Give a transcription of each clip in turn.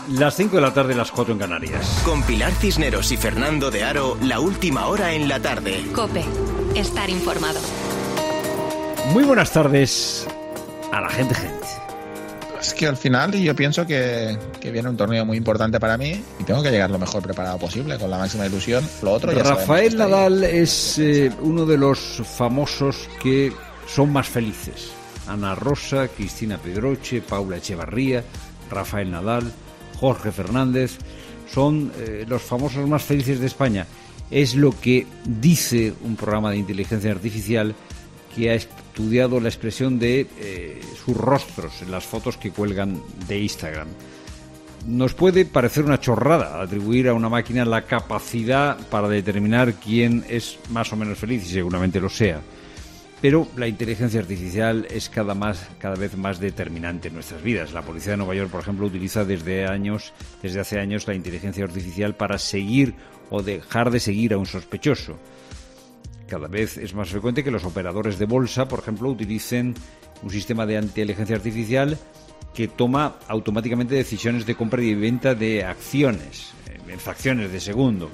Las 5 de la tarde, las 4 en Canarias. Con Pilar Cisneros y Fernando de Aro, la última hora en la tarde. COPE. Estar informado. Muy buenas tardes a la gente. Es que al final yo pienso que viene un torneo muy importante para mí y tengo que llegar lo mejor preparado posible, con la máxima ilusión. Lo otro ya Rafael Nadal es uno de los famosos que son más felices. Ana Rosa, Cristina Pedroche, Paula Echevarría, Rafael Nadal, Jorge Fernández, son los famosos más felices de España. Es lo que dice un programa de inteligencia artificial que ha estudiado la expresión de sus rostros en las fotos que cuelgan de Instagram. Nos puede parecer una chorrada atribuir a una máquina la capacidad para determinar quién es más o menos feliz, y seguramente lo sea. Pero la inteligencia artificial es cada vez más determinante en nuestras vidas. La policía de Nueva York, por ejemplo, utiliza desde hace años la inteligencia artificial para seguir o dejar de seguir a un sospechoso. Cada vez es más frecuente que los operadores de bolsa, por ejemplo, utilicen un sistema de inteligencia artificial que toma automáticamente decisiones de compra y venta de acciones en fracciones de segundo.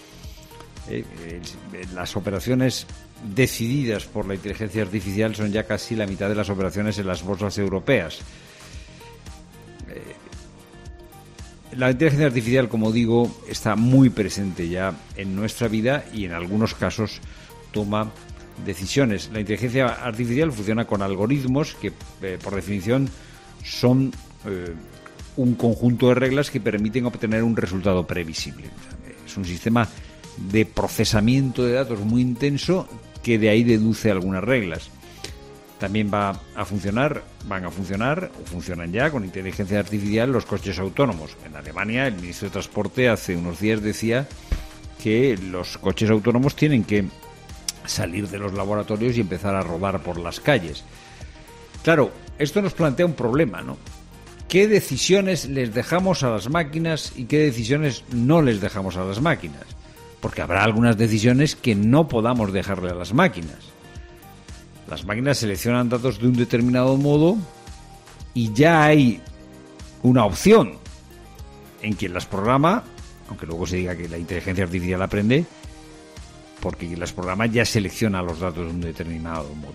Las operaciones decididas por la inteligencia artificial son ya casi la mitad de las operaciones en las bolsas europeas. La inteligencia artificial, como digo, está muy presente ya en nuestra vida y en algunos casos toma decisiones. La inteligencia artificial funciona con algoritmos que, por definición, son un conjunto de reglas que permiten obtener un resultado previsible. Es un sistema de procesamiento de datos muy intenso que de ahí deduce algunas reglas. También van a funcionar o funcionan ya con inteligencia artificial los coches autónomos. En Alemania, el ministro de Transporte hace unos días decía que los coches autónomos tienen que salir de los laboratorios y empezar a rodar por las calles. Claro, esto nos plantea un problema, ¿no? ¿Qué decisiones les dejamos a las máquinas y qué decisiones no les dejamos a las máquinas? Porque habrá algunas decisiones que no podamos dejarle a las máquinas. Las máquinas seleccionan datos de un determinado modo y ya hay una opción en quien las programa, aunque luego se diga que la inteligencia artificial aprende, porque quien las programa ya selecciona los datos de un determinado modo.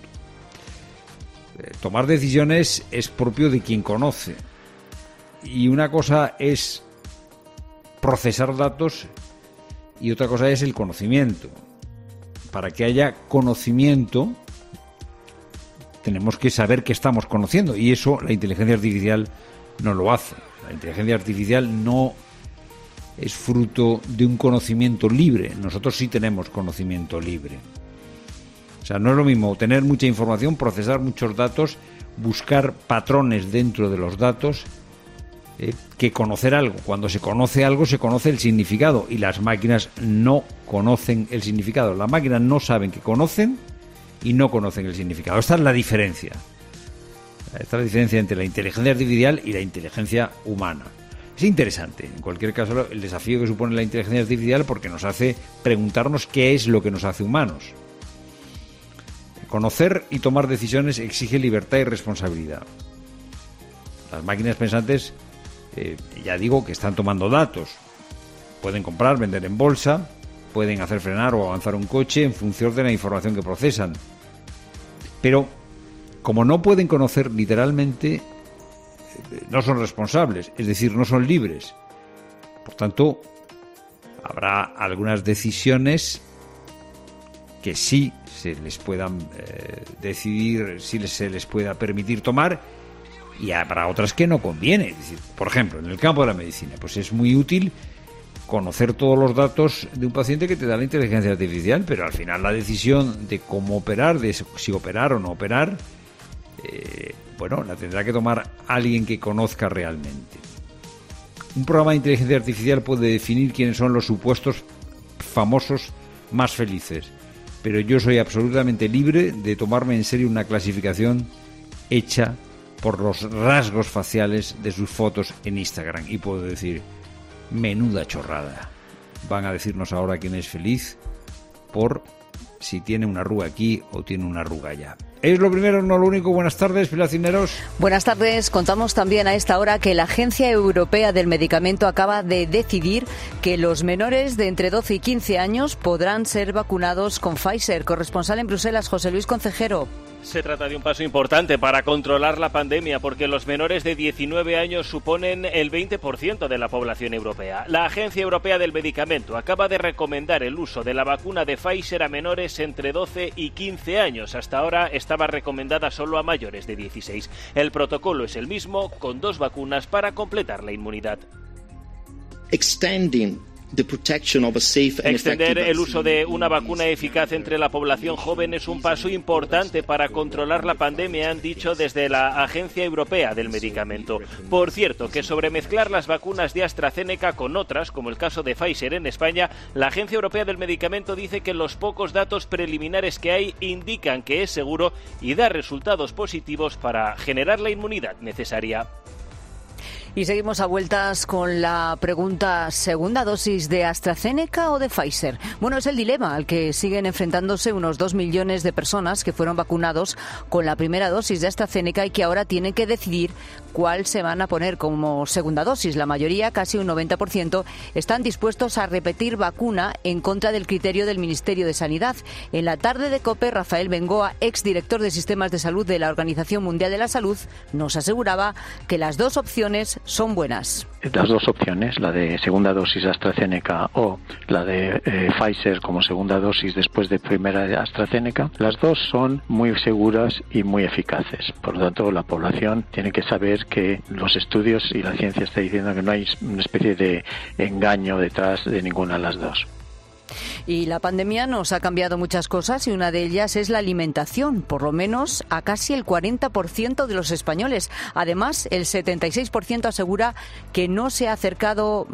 Tomar decisiones es propio de quien conoce. Y una cosa es procesar datos y otra cosa es el conocimiento. Para que haya conocimiento tenemos que saber qué estamos conociendo, y eso la inteligencia artificial no lo hace. La inteligencia artificial no es fruto de un conocimiento libre. Nosotros sí tenemos conocimiento libre. O sea, no es lo mismo tener mucha información, procesar muchos datos, buscar patrones dentro de los datos, que conocer algo. Cuando se conoce algo, se conoce el significado, y las máquinas no conocen el significado. Las máquinas no saben que conocen y no conocen el significado. Esta es la diferencia. Esta es la diferencia entre la inteligencia artificial y la inteligencia humana. Es interesante, en cualquier caso, el desafío que supone la inteligencia artificial, porque nos hace preguntarnos qué es lo que nos hace humanos. Conocer y tomar decisiones exige libertad y responsabilidad. Las máquinas pensantes, ya digo, que están tomando datos. Pueden comprar, vender en bolsa, pueden hacer frenar o avanzar un coche en función de la información que procesan. Pero, como no pueden conocer literalmente, no son responsables, es decir, no son libres. Por tanto, habrá algunas decisiones que sí se les puedan decidir, sí se les pueda permitir tomar, y habrá otras que no conviene. Es decir, por ejemplo, en el campo de la medicina, pues es muy útil conocer todos los datos de un paciente que te da la inteligencia artificial, pero al final la decisión de cómo operar, de si operar o no operar, la tendrá que tomar alguien que conozca realmente. Un programa de inteligencia artificial puede definir quiénes son los supuestos famosos más felices, pero yo soy absolutamente libre de tomarme en serio una clasificación hecha por los rasgos faciales de sus fotos en Instagram, y puedo decir: menuda chorrada. Van a decirnos ahora quién es feliz por si tiene una arruga aquí o tiene una arruga allá. Es lo primero, no lo único. Buenas tardes, Pilar Cisneros. Buenas tardes. Contamos también a esta hora que la Agencia Europea del Medicamento acaba de decidir que los menores de entre 12 y 15 años podrán ser vacunados con Pfizer. Corresponsal en Bruselas, José Luis Concejero. Se trata de un paso importante para controlar la pandemia porque los menores de 19 años suponen el 20% de la población europea. La Agencia Europea del Medicamento acaba de recomendar el uso de la vacuna de Pfizer a menores entre 12 y 15 años. Hasta ahora estaba recomendada solo a mayores de 16. El protocolo es el mismo, con 2 vacunas para completar la inmunidad. Extender el uso de una vacuna eficaz entre la población joven es un paso importante para controlar la pandemia, han dicho desde la Agencia Europea del Medicamento. Por cierto, que sobre mezclar las vacunas de AstraZeneca con otras, como el caso de Pfizer en España, la Agencia Europea del Medicamento dice que los pocos datos preliminares que hay indican que es seguro y da resultados positivos para generar la inmunidad necesaria. Y seguimos a vueltas con la pregunta: ¿segunda dosis de AstraZeneca o de Pfizer? Bueno, es el dilema al que siguen enfrentándose unos 2 millones de personas que fueron vacunados con la primera dosis de AstraZeneca y que ahora tienen que decidir cuál se van a poner como segunda dosis. La mayoría, casi un 90%, están dispuestos a repetir vacuna en contra del criterio del Ministerio de Sanidad. En la tarde de COPE, Rafael Bengoa, exdirector de Sistemas de Salud de la Organización Mundial de la Salud, nos aseguraba que las dos opciones son buenas. Las dos opciones, la de segunda dosis AstraZeneca o la de Pfizer como segunda dosis después de primera de AstraZeneca, las dos son muy seguras y muy eficaces. Por lo tanto, la población tiene que saber que los estudios y la ciencia está diciendo que no hay una especie de engaño detrás de ninguna de las dos. Y la pandemia nos ha cambiado muchas cosas y una de ellas es la alimentación, por lo menos a casi el 40% de los españoles. Además, el 76% asegura que se ha acercado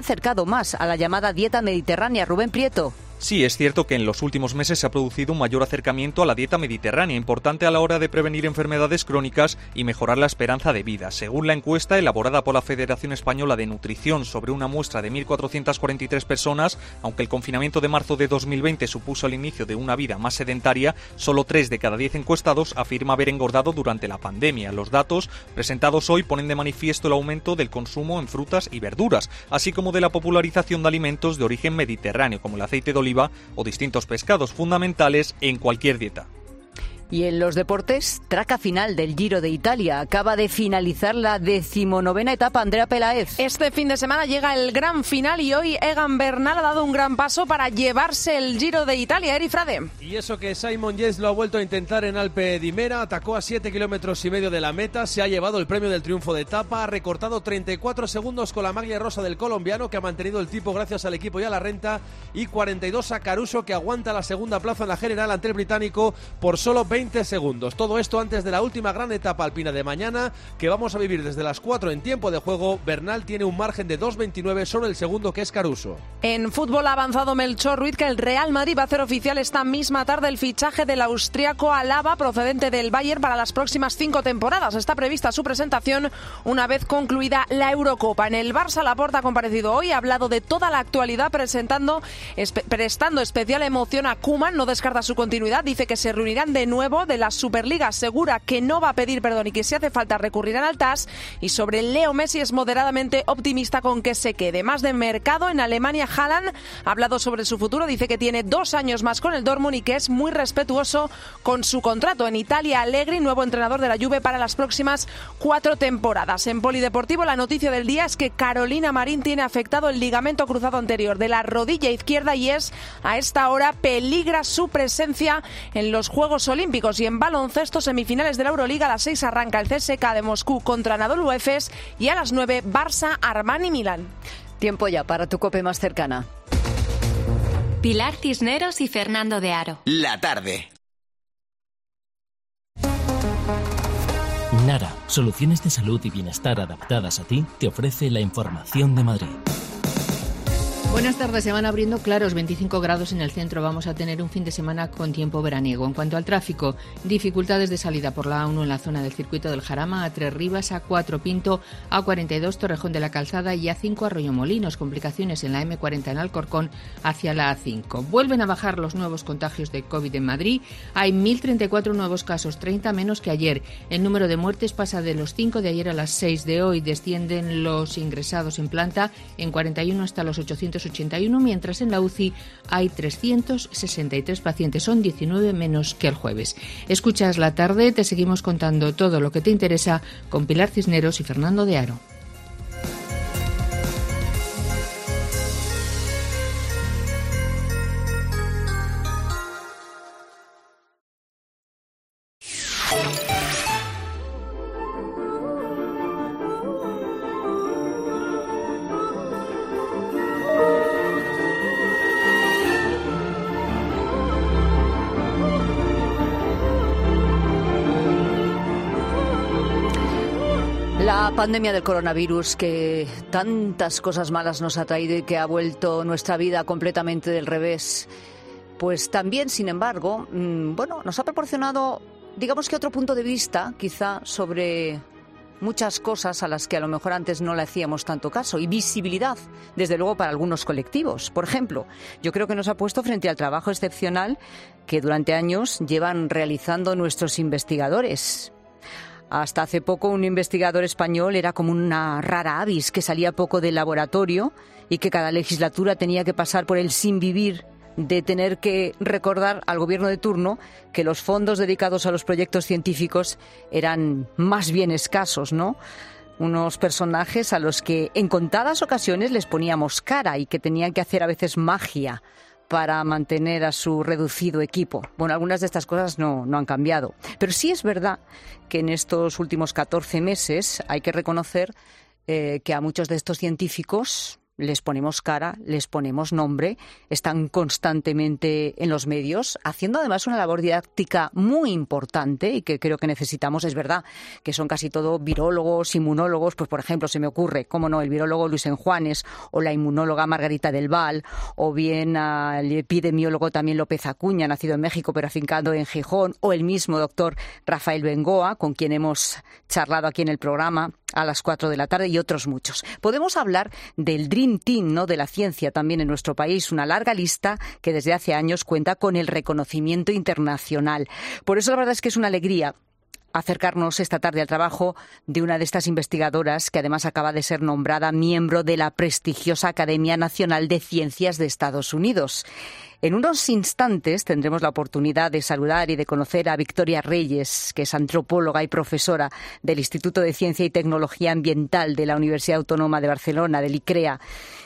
más a la llamada dieta mediterránea. Rubén Prieto. Sí, es cierto que en los últimos meses se ha producido un mayor acercamiento a la dieta mediterránea, importante a la hora de prevenir enfermedades crónicas y mejorar la esperanza de vida. Según la encuesta elaborada por la Federación Española de Nutrición sobre una muestra de 1.443 personas, aunque el confinamiento de marzo de 2020 supuso el inicio de una vida más sedentaria, solo 3 de cada 10 encuestados afirma haber engordado durante la pandemia. Los datos presentados hoy ponen de manifiesto el aumento del consumo en frutas y verduras, así como de la popularización de alimentos de origen mediterráneo, como el aceite de oliva o distintos pescados, fundamentales en cualquier dieta. Y en los deportes, traca final del Giro de Italia. Acaba de finalizar la 19ª etapa. Andrea Peláez. Este fin de semana llega el gran final y hoy Egan Bernal ha dado un gran paso para llevarse el Giro de Italia. Eri Frade. Y eso que Simon Yates lo ha vuelto a intentar en Alpe d'Huez, atacó a 7,5 kilómetros de la meta, se ha llevado el premio del triunfo de etapa, ha recortado 34 segundos con la maglia rosa del colombiano, que ha mantenido el tipo gracias al equipo y a la renta, y 42 a Caruso, que aguanta la segunda plaza en la general ante el británico por solo 20 segundos. Todo esto antes de la última gran etapa alpina de mañana, que vamos a vivir desde las 4 en tiempo de juego. Bernal tiene un margen de 2,29 sobre el segundo, que es Caruso. En fútbol ha avanzado Melchor Ruiz que el Real Madrid va a hacer oficial esta misma tarde el fichaje del austriaco Alaba, procedente del Bayern, para las próximas 5 temporadas. Está prevista su presentación una vez concluida la Eurocopa. En el Barça, Laporta ha comparecido hoy, ha hablado de toda la actualidad, prestando especial emoción a Koeman. No descarta su continuidad, dice que se reunirán de nuevo. De la Superliga asegura que no va a pedir perdón y que si hace falta recurrirán al TAS. Y sobre Leo Messi es moderadamente optimista con que se quede. Más de mercado en Alemania, Haaland ha hablado sobre su futuro, dice que tiene 2 años más con el Dortmund y que es muy respetuoso con su contrato. En Italia, Allegri, nuevo entrenador de la Juve para las próximas 4 temporadas. En polideportivo, la noticia del día es que Carolina Marín tiene afectado el ligamento cruzado anterior de la rodilla izquierda y a esta hora peligra su presencia en los Juegos Olímpicos. Y en baloncesto, semifinales de la Euroliga, a las 6 arranca el CSKA de Moscú contra Anadolu Efes y a las 9 Barça, Armani, Milán. Tiempo ya para tu COPE más cercana. Pilar Cisneros y Fernando de Aro. La tarde. Nara, soluciones de salud y bienestar adaptadas a ti, te ofrece la información de Madrid. Buenas tardes. Se van abriendo claros 25 grados en el centro. Vamos a tener un fin de semana con tiempo veraniego. En cuanto al tráfico, dificultades de salida por la A1 en la zona del circuito del Jarama, A3 Rivas, A4 Pinto, A42 Torrejón de la Calzada y A5 Arroyomolinos. Complicaciones en la M40 en Alcorcón hacia la A5. Vuelven a bajar los nuevos contagios de COVID en Madrid. Hay 1.034 nuevos casos, 30 menos que ayer. El número de muertes pasa de los 5 de ayer a las 6 de hoy. Descienden los ingresados en planta en 41 hasta los 881, mientras en la UCI hay 363 pacientes, son 19 menos que el jueves. Escuchas La Tarde, te seguimos contando todo lo que te interesa con Pilar Cisneros y Fernando de Aro. La pandemia del coronavirus, que tantas cosas malas nos ha traído y que ha vuelto nuestra vida completamente del revés, pues también, sin embargo, nos ha proporcionado, digamos que otro punto de vista, quizá, sobre muchas cosas a las que a lo mejor antes no le hacíamos tanto caso, y visibilidad, desde luego, para algunos colectivos. Por ejemplo, yo creo que nos ha puesto frente al trabajo excepcional que durante años llevan realizando nuestros investigadores. Hasta hace poco un investigador español era como una rara avis que salía poco del laboratorio y que cada legislatura tenía que pasar por el sin vivir de tener que recordar al gobierno de turno que los fondos dedicados a los proyectos científicos eran más bien escasos, ¿no? Unos personajes a los que en contadas ocasiones les poníamos cara y que tenían que hacer a veces magia para mantener a su reducido equipo. Bueno, algunas de estas cosas no han cambiado. Pero sí es verdad que en estos últimos 14 meses hay que reconocer que a muchos de estos científicos les ponemos cara, les ponemos nombre, están constantemente en los medios, haciendo además una labor didáctica muy importante y que creo que necesitamos. Es verdad que son casi todo virólogos, inmunólogos, pues por ejemplo se me ocurre, cómo no, el virólogo Luis Enjuanes o la inmunóloga Margarita del Val, o bien el epidemiólogo también López Acuña, nacido en México pero afincado en Gijón, o el mismo doctor Rafael Bengoa, con quien hemos charlado aquí en el programa a las 4 de la tarde, y otros muchos. Podemos hablar del Dream Team, ¿no?, de la ciencia también en nuestro país, una larga lista que desde hace años cuenta con el reconocimiento internacional. Por eso la verdad es que es una alegría acercarnos esta tarde al trabajo de una de estas investigadoras que además acaba de ser nombrada miembro de la prestigiosa Academia Nacional de Ciencias de Estados Unidos. En unos instantes tendremos la oportunidad de saludar y de conocer a Victoria Reyes, que es antropóloga y profesora del Instituto de Ciencia y Tecnología Ambiental de la Universidad Autónoma de Barcelona, del ICREA.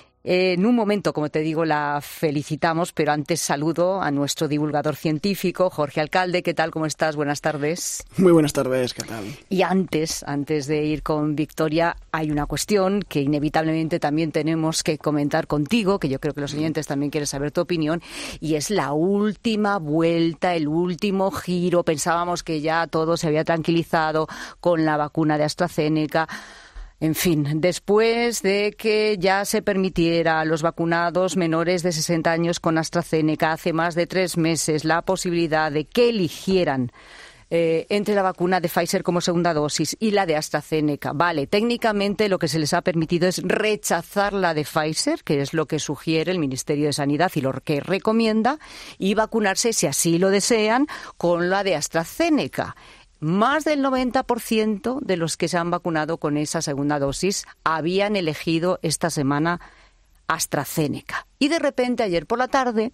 En un momento, como te digo, la felicitamos, pero antes saludo a nuestro divulgador científico, Jorge Alcalde. ¿Qué tal? ¿Cómo estás? Buenas tardes. Muy buenas tardes, ¿qué tal? Y antes de ir con Victoria, hay una cuestión que inevitablemente también tenemos que comentar contigo, que yo creo que los oyentes también quieren saber tu opinión, y es la última vuelta, el último giro. Pensábamos que ya todo se había tranquilizado con la vacuna de AstraZeneca. En fin, después de que ya se permitiera a los vacunados menores de 60 años con AstraZeneca hace más de 3 meses la posibilidad de que eligieran entre la vacuna de Pfizer como segunda dosis y la de AstraZeneca. Vale, técnicamente lo que se les ha permitido es rechazar la de Pfizer, que es lo que sugiere el Ministerio de Sanidad y lo que recomienda, y vacunarse, si así lo desean, con la de AstraZeneca. Más del 90% de los que se han vacunado con esa segunda dosis habían elegido esta semana AstraZeneca. Y de repente, ayer por la tarde,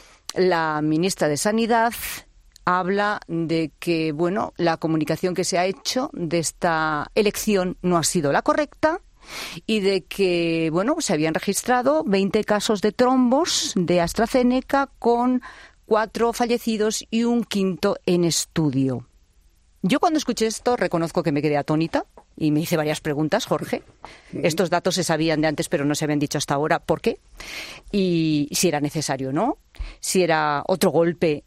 la ministra de Sanidad habla de que, bueno, la comunicación que se ha hecho de esta elección no ha sido la correcta y de que, bueno, se habían registrado 20 casos de trombos de AstraZeneca con 4 fallecidos y un quinto en estudio. Yo cuando escuché esto reconozco que me quedé atónita y me hice varias preguntas, Jorge. Estos datos se sabían de antes, pero no se habían dicho hasta ahora. ¿Por qué? Y si era necesario o no. Si era otro golpe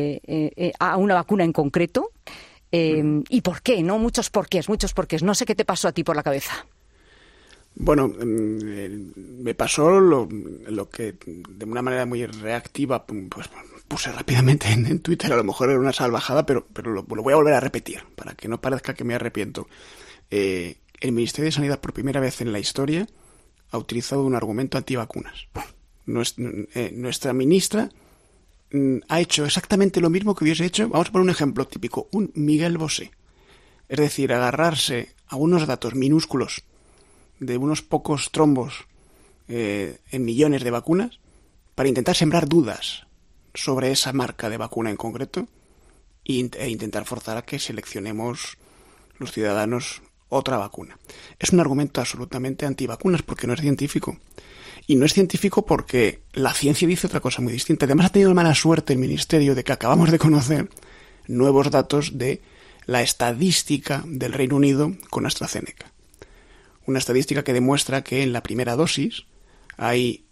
a una vacuna en concreto. ¿Y por qué? ¿No? Muchos porqués. No sé qué te pasó a ti por la cabeza. Bueno, me pasó lo que de una manera muy reactiva pues puse rápidamente en Twitter. A lo mejor era una salvajada, pero lo voy a volver a repetir para que no parezca que me arrepiento. El Ministerio de Sanidad, por primera vez en la historia, ha utilizado un argumento antivacunas. Nuestra ministra ha hecho exactamente lo mismo que hubiese hecho, vamos a poner un ejemplo típico, un Miguel Bosé. Es decir, agarrarse a unos datos minúsculos de unos pocos trombos en millones de vacunas para intentar sembrar dudas sobre esa marca de vacuna en concreto e intentar forzar a que seleccionemos los ciudadanos otra vacuna. Es un argumento absolutamente antivacunas porque no es científico. Y no es científico porque la ciencia dice otra cosa muy distinta. Además ha tenido mala suerte el Ministerio de que acabamos de conocer nuevos datos de la estadística del Reino Unido con AstraZeneca. Una estadística que demuestra que en la primera dosis hay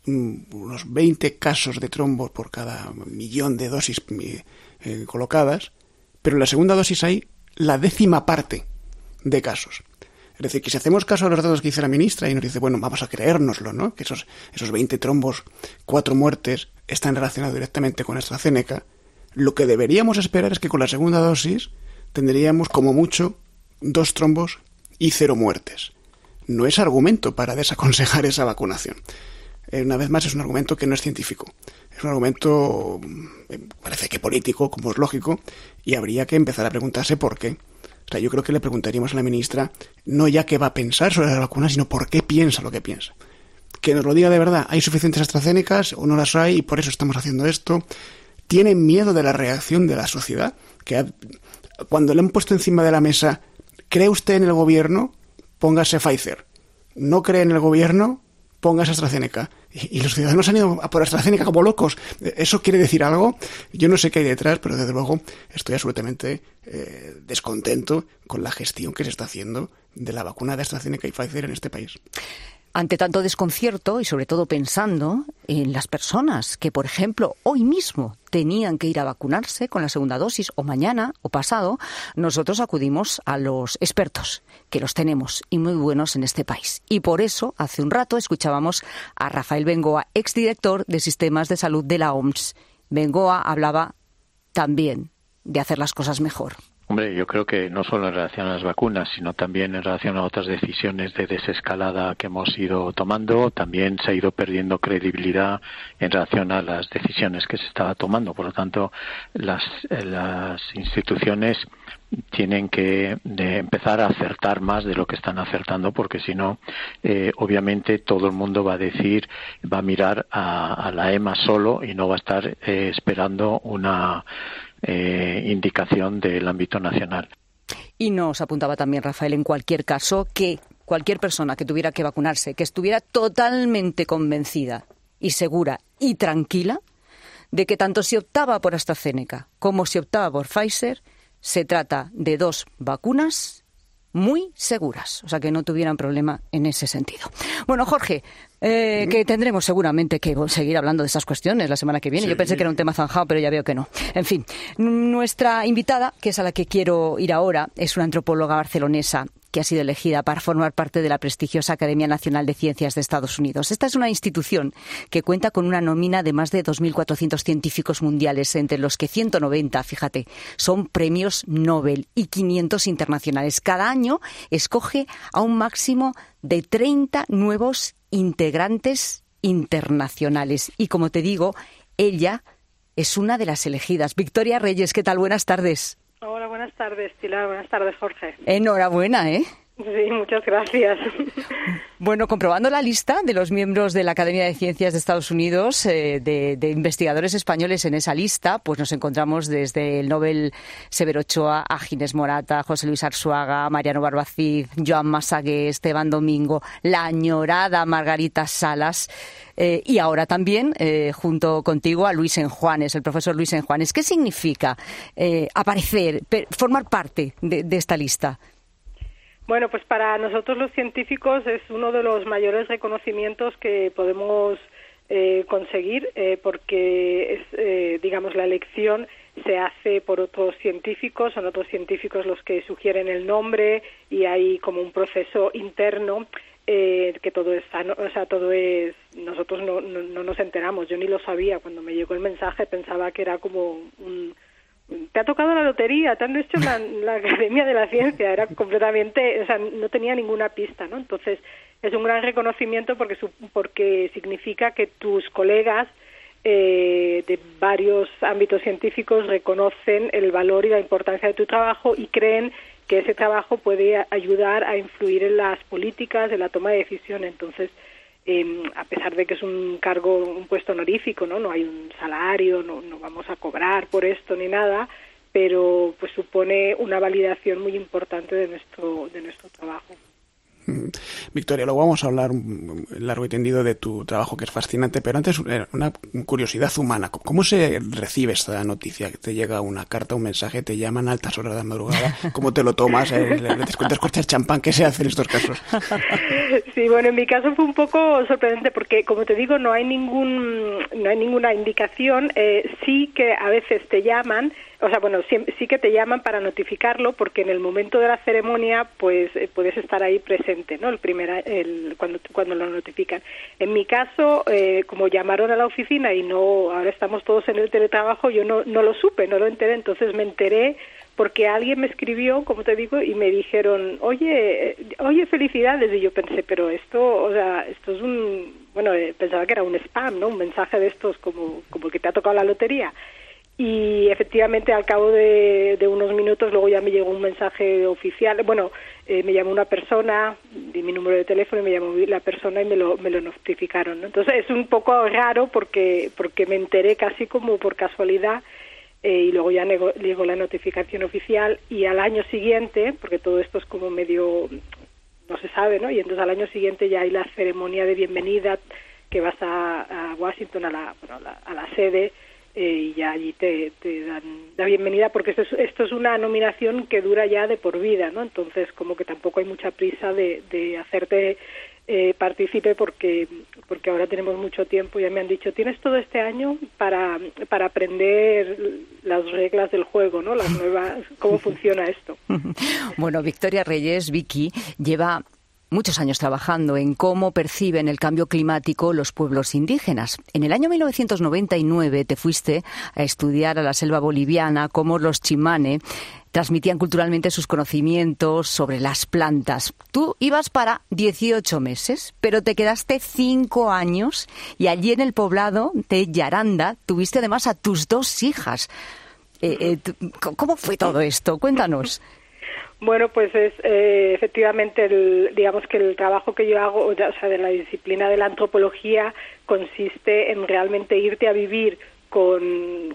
unos 20 casos de trombo por cada millón de dosis colocadas, pero en la segunda dosis hay la 10ª parte de casos. Es decir, que si hacemos caso a los datos que dice la ministra y nos dice, bueno, vamos a creérnoslo, ¿no? Que esos 20 trombos, 4 muertes, están relacionados directamente con AstraZeneca, lo que deberíamos esperar es que con la segunda dosis tendríamos como mucho 2 trombos y 0 muertes. No es argumento para desaconsejar esa vacunación. Una vez más, es un argumento que no es científico. Es un argumento, parece que político, como es lógico, y habría que empezar a preguntarse por qué. O sea, yo creo que le preguntaríamos a la ministra no ya qué va a pensar sobre las vacunas, sino por qué piensa lo que piensa. Que nos lo diga de verdad. ¿Hay suficientes AstraZenecas o no las hay y por eso estamos haciendo esto? ¿Tienen miedo de la reacción de la sociedad? Cuando le han puesto encima de la mesa, ¿cree usted en el gobierno? Póngase Pfizer. ¿No cree en el gobierno? Póngase AstraZeneca. Y los ciudadanos han ido a por AstraZeneca como locos. ¿Eso quiere decir algo? Yo no sé qué hay detrás, pero desde luego estoy absolutamente descontento con la gestión que se está haciendo de la vacuna de AstraZeneca y Pfizer en este país. Ante tanto desconcierto y sobre todo pensando en las personas que, por ejemplo, hoy mismo tenían que ir a vacunarse con la segunda dosis o mañana o pasado, nosotros acudimos a los expertos, que los tenemos y muy buenos en este país. Y por eso, hace un rato, escuchábamos a Rafael Bengoa, exdirector de Sistemas de Salud de la OMS. Bengoa hablaba también de hacer las cosas mejor. Hombre, yo creo que no solo en relación a las vacunas, sino también en relación a otras decisiones de desescalada que hemos ido tomando, también se ha ido perdiendo credibilidad en relación a las decisiones que se estaba tomando. Por lo tanto, las instituciones tienen que empezar a acertar más de lo que están acertando, porque si no, obviamente todo el mundo va a mirar a la EMA solo y no va a estar esperando una indicación del ámbito nacional. Y nos apuntaba también Rafael, en cualquier caso, que cualquier persona que tuviera que vacunarse, que estuviera totalmente convencida y segura y tranquila de que tanto si optaba por AstraZeneca como si optaba por Pfizer, se trata de 2 vacunas muy seguras, o sea que no tuvieran problema en ese sentido. Bueno, Jorge, que tendremos seguramente que seguir hablando de estas cuestiones la semana que viene. Sí. Yo pensé que era un tema zanjado, pero ya veo que no. En fin, nuestra invitada, que es a la que quiero ir ahora, es una antropóloga barcelonesa que ha sido elegida para formar parte de la prestigiosa Academia Nacional de Ciencias de Estados Unidos. Esta es una institución que cuenta con una nómina de más de 2.400 científicos mundiales, entre los que 190, fíjate, son premios Nobel y 500 internacionales. Cada año escoge a un máximo de 30 nuevos integrantes internacionales. Y como te digo, ella es una de las elegidas. Victoria Reyes, ¿qué tal? Buenas tardes. Hola, buenas tardes, Pilar. Buenas tardes, Jorge. Enhorabuena, ¿eh? Sí, muchas gracias. Bueno, comprobando la lista de los miembros de la Academia de Ciencias de Estados Unidos, de investigadores españoles en esa lista, pues nos encontramos desde el Nobel Severo Ochoa a Ginés Morata, José Luis Arzuaga, Mariano Barbacid, Joan Massagué, Esteban Domingo, la añorada Margarita Salas, y ahora también, junto contigo, a Luis Enjuanes, el profesor Luis Enjuanes. ¿Qué significa aparecer, formar parte de esta lista? Bueno, pues para nosotros los científicos es uno de los mayores reconocimientos que podemos conseguir, porque es, digamos, la elección se hace por otros científicos, son otros científicos los que sugieren el nombre y hay como un proceso interno que todo es sano, o sea, todo es, nosotros no nos enteramos, yo ni lo sabía, cuando me llegó el mensaje pensaba que era como te ha tocado la lotería, te han hecho la Academia de la Ciencia, era completamente, o sea, no tenía ninguna pista, ¿no? Entonces, es un gran reconocimiento porque significa que tus colegas de varios ámbitos científicos reconocen el valor y la importancia de tu trabajo y creen que ese trabajo puede ayudar a influir en las políticas, en la toma de decisiones. Entonces, a pesar de que es un puesto honorífico, no hay un salario, no vamos a cobrar por esto ni nada, pero pues supone una validación muy importante de nuestro trabajo. Victoria, luego vamos a hablar largo y tendido de tu trabajo, que es fascinante, pero antes una curiosidad humana. ¿Cómo se recibe esta noticia? ¿Te llega una carta, un mensaje, te llaman a altas horas de la madrugada? ¿Cómo te lo tomas? ¿Le descuentas corchas champán? ¿Qué se hace en estos casos? Sí, bueno, en mi caso fue un poco sorprendente porque, como te digo, no hay ninguna indicación. Sí que a veces te llaman, o sea, bueno, sí que te llaman para notificarlo, porque en el momento de la ceremonia, pues puedes estar ahí presente, ¿no? Cuando lo notifican. En mi caso, como llamaron a la oficina y ahora estamos todos en el teletrabajo, yo no lo supe, no lo enteré, entonces me enteré porque alguien me escribió, como te digo, y me dijeron, oye, felicidades, y yo pensé, pero esto es pensaba que era un spam, ¿no? Un mensaje de estos como que te ha tocado la lotería. Y efectivamente al cabo de unos minutos luego ya me llegó un mensaje oficial. Bueno, me llamó una persona, di mi número de teléfono y me llamó la persona y me lo notificaron, ¿no? Entonces es un poco raro porque me enteré casi como por casualidad y luego ya llegó la notificación oficial y al año siguiente, porque todo esto es como medio no se sabe, ¿no? Y entonces al año siguiente ya hay la ceremonia de bienvenida que vas a Washington a la sede. Y ya allí te dan la bienvenida porque esto es una nominación que dura ya de por vida, ¿no? Entonces como que tampoco hay mucha prisa de hacerte partícipe porque ahora tenemos mucho tiempo. Ya me han dicho, tienes todo este año para aprender las reglas del juego, ¿no? Las nuevas, cómo funciona esto. Bueno, Victoria Reyes, Vicky, lleva muchos años trabajando en cómo perciben el cambio climático los pueblos indígenas. En el año 1999 te fuiste a estudiar a la selva boliviana cómo los chimane transmitían culturalmente sus conocimientos sobre las plantas. Tú ibas para 18 meses, pero te quedaste 5 años y allí en el poblado de Yaranda tuviste además a tus 2 hijas. ¿Cómo fue todo esto? Cuéntanos. Bueno, pues es efectivamente digamos que el trabajo que yo hago, o sea, de la disciplina de la antropología consiste en realmente irte a vivir con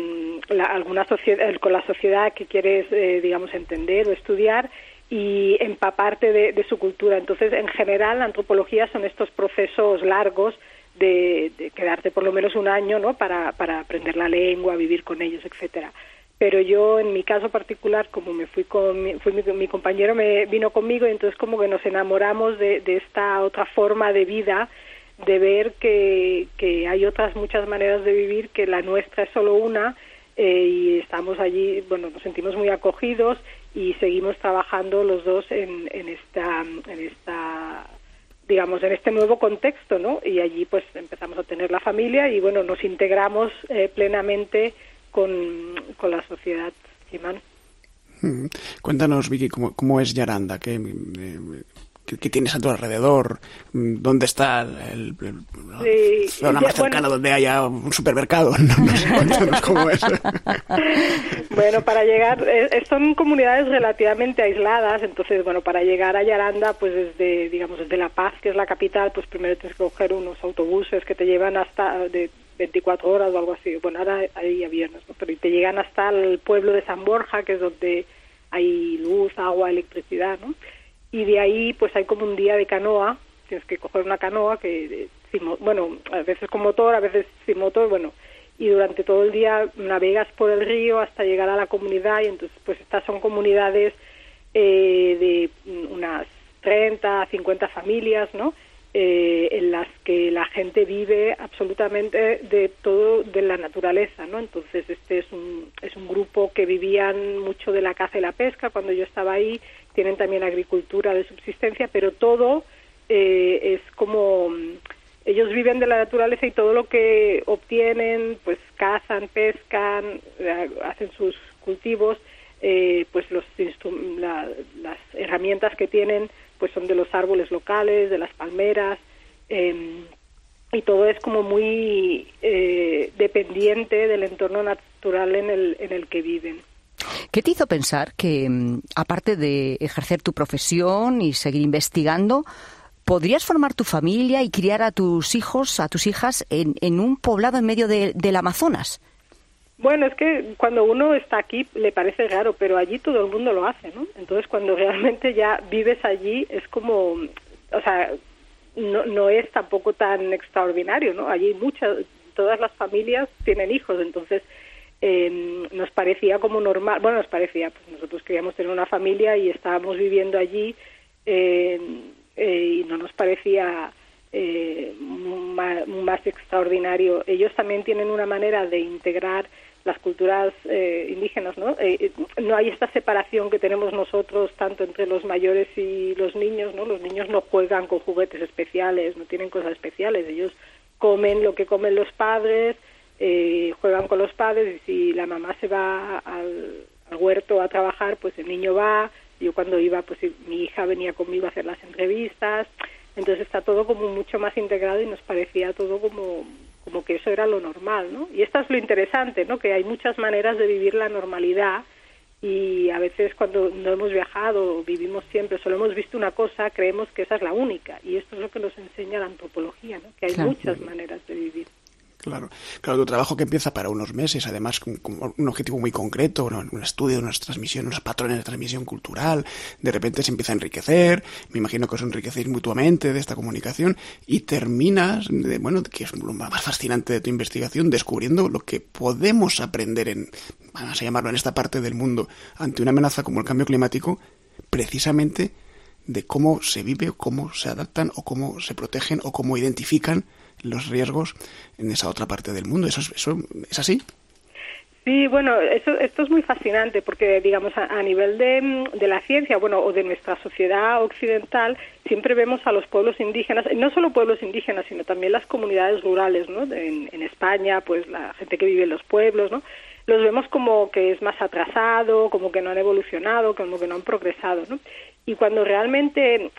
la sociedad que quieres, digamos, entender o estudiar y empaparte de su cultura. Entonces, en general, la antropología son estos procesos largos de quedarte por lo menos un año, ¿no? Para aprender la lengua, vivir con ellos, etcétera. Pero yo, en mi caso particular, como mi compañero me vino conmigo, y entonces como que nos enamoramos de esta otra forma de vida, de ver que hay otras muchas maneras de vivir, que la nuestra es solo una, y estamos allí, bueno, nos sentimos muy acogidos y seguimos trabajando los dos en esta digamos, en este nuevo contexto, ¿no? Y allí pues empezamos a tener la familia y bueno, nos integramos plenamente con la sociedad chimán. Cuéntanos, Vicky, ¿cómo es Yaranda? ¿Qué tienes a tu alrededor? ¿Dónde está la zona más cercana donde haya un supermercado? No sé, cuéntanos cómo es. Bueno, para llegar, son comunidades relativamente aisladas, entonces, bueno, para llegar a Yaranda, pues desde La Paz, que es la capital, pues primero tienes que coger unos autobuses que te llevan hasta de 24 horas o algo así. Bueno, ahora hay aviones, ¿no? Pero te llegan hasta el pueblo de San Borja, que es donde hay luz, agua, electricidad, ¿no? Y de ahí pues hay como un día de canoa, tienes que coger una canoa que, bueno, a veces con motor, a veces sin motor, bueno, y durante todo el día navegas por el río hasta llegar a la comunidad y entonces pues estas son comunidades de unas 30 a 50 familias, ¿no? En las que la gente vive absolutamente de todo de la naturaleza, ¿no? Entonces este es un grupo que vivían mucho de la caza y la pesca cuando yo estaba ahí, tienen también agricultura de subsistencia, pero todo es como ellos viven de la naturaleza y todo lo que obtienen, pues cazan, pescan, hacen sus cultivos, pues las herramientas que tienen pues son de los árboles locales, de las palmeras, y todo es como muy dependiente del entorno natural en el que viven. ¿Qué te hizo pensar que, aparte de ejercer tu profesión y seguir investigando, podrías formar tu familia y criar a tus hijos, a tus hijas, en un poblado en medio del Amazonas? Bueno, es que cuando uno está aquí le parece raro, pero allí todo el mundo lo hace, ¿no? Entonces, cuando realmente ya vives allí, es como, o sea, no es tampoco tan extraordinario, ¿no? Allí todas las familias tienen hijos, entonces nos parecía como normal, bueno, pues nosotros queríamos tener una familia y estábamos viviendo allí y no nos parecía más extraordinario. Ellos también tienen una manera de integrar las culturas indígenas, ¿no? No hay esta separación que tenemos nosotros tanto entre los mayores y los niños, ¿no? Los niños no juegan con juguetes especiales, no tienen cosas especiales, ellos comen lo que comen los padres, juegan con los padres, y si la mamá se va al huerto a trabajar, pues el niño va. Yo cuando iba, pues mi hija venía conmigo a hacer las entrevistas. Entonces está todo como mucho más integrado y nos parecía todo como que eso era lo normal, ¿no? Y esto es lo interesante, ¿no? Que hay muchas maneras de vivir la normalidad, y a veces cuando no hemos viajado o vivimos siempre, solo hemos visto una cosa, creemos que esa es la única, y esto es lo que nos enseña la antropología, ¿no? Que hay muchas maneras de vivir. Claro, tu trabajo que empieza para unos meses, además con un objetivo muy concreto, un estudio de unas transmisiones, unos patrones de transmisión cultural, de repente se empieza a enriquecer, me imagino que os enriquecéis mutuamente de esta comunicación, y terminas, que es lo más fascinante de tu investigación, descubriendo lo que podemos aprender vamos a llamarlo, en esta parte del mundo, ante una amenaza como el cambio climático, precisamente de cómo se vive, o cómo se adaptan, o cómo se protegen, o cómo identifican los riesgos en esa otra parte del mundo. ¿Eso es así? Sí, bueno, esto es muy fascinante porque, digamos, a nivel de la ciencia, o de nuestra sociedad occidental, siempre vemos a los pueblos indígenas, no solo pueblos indígenas, sino también las comunidades rurales, ¿no? En España, pues la gente que vive en los pueblos, ¿no? Los vemos como que es más atrasado, como que no han evolucionado, como que no han progresado, ¿no? Y cuando realmente,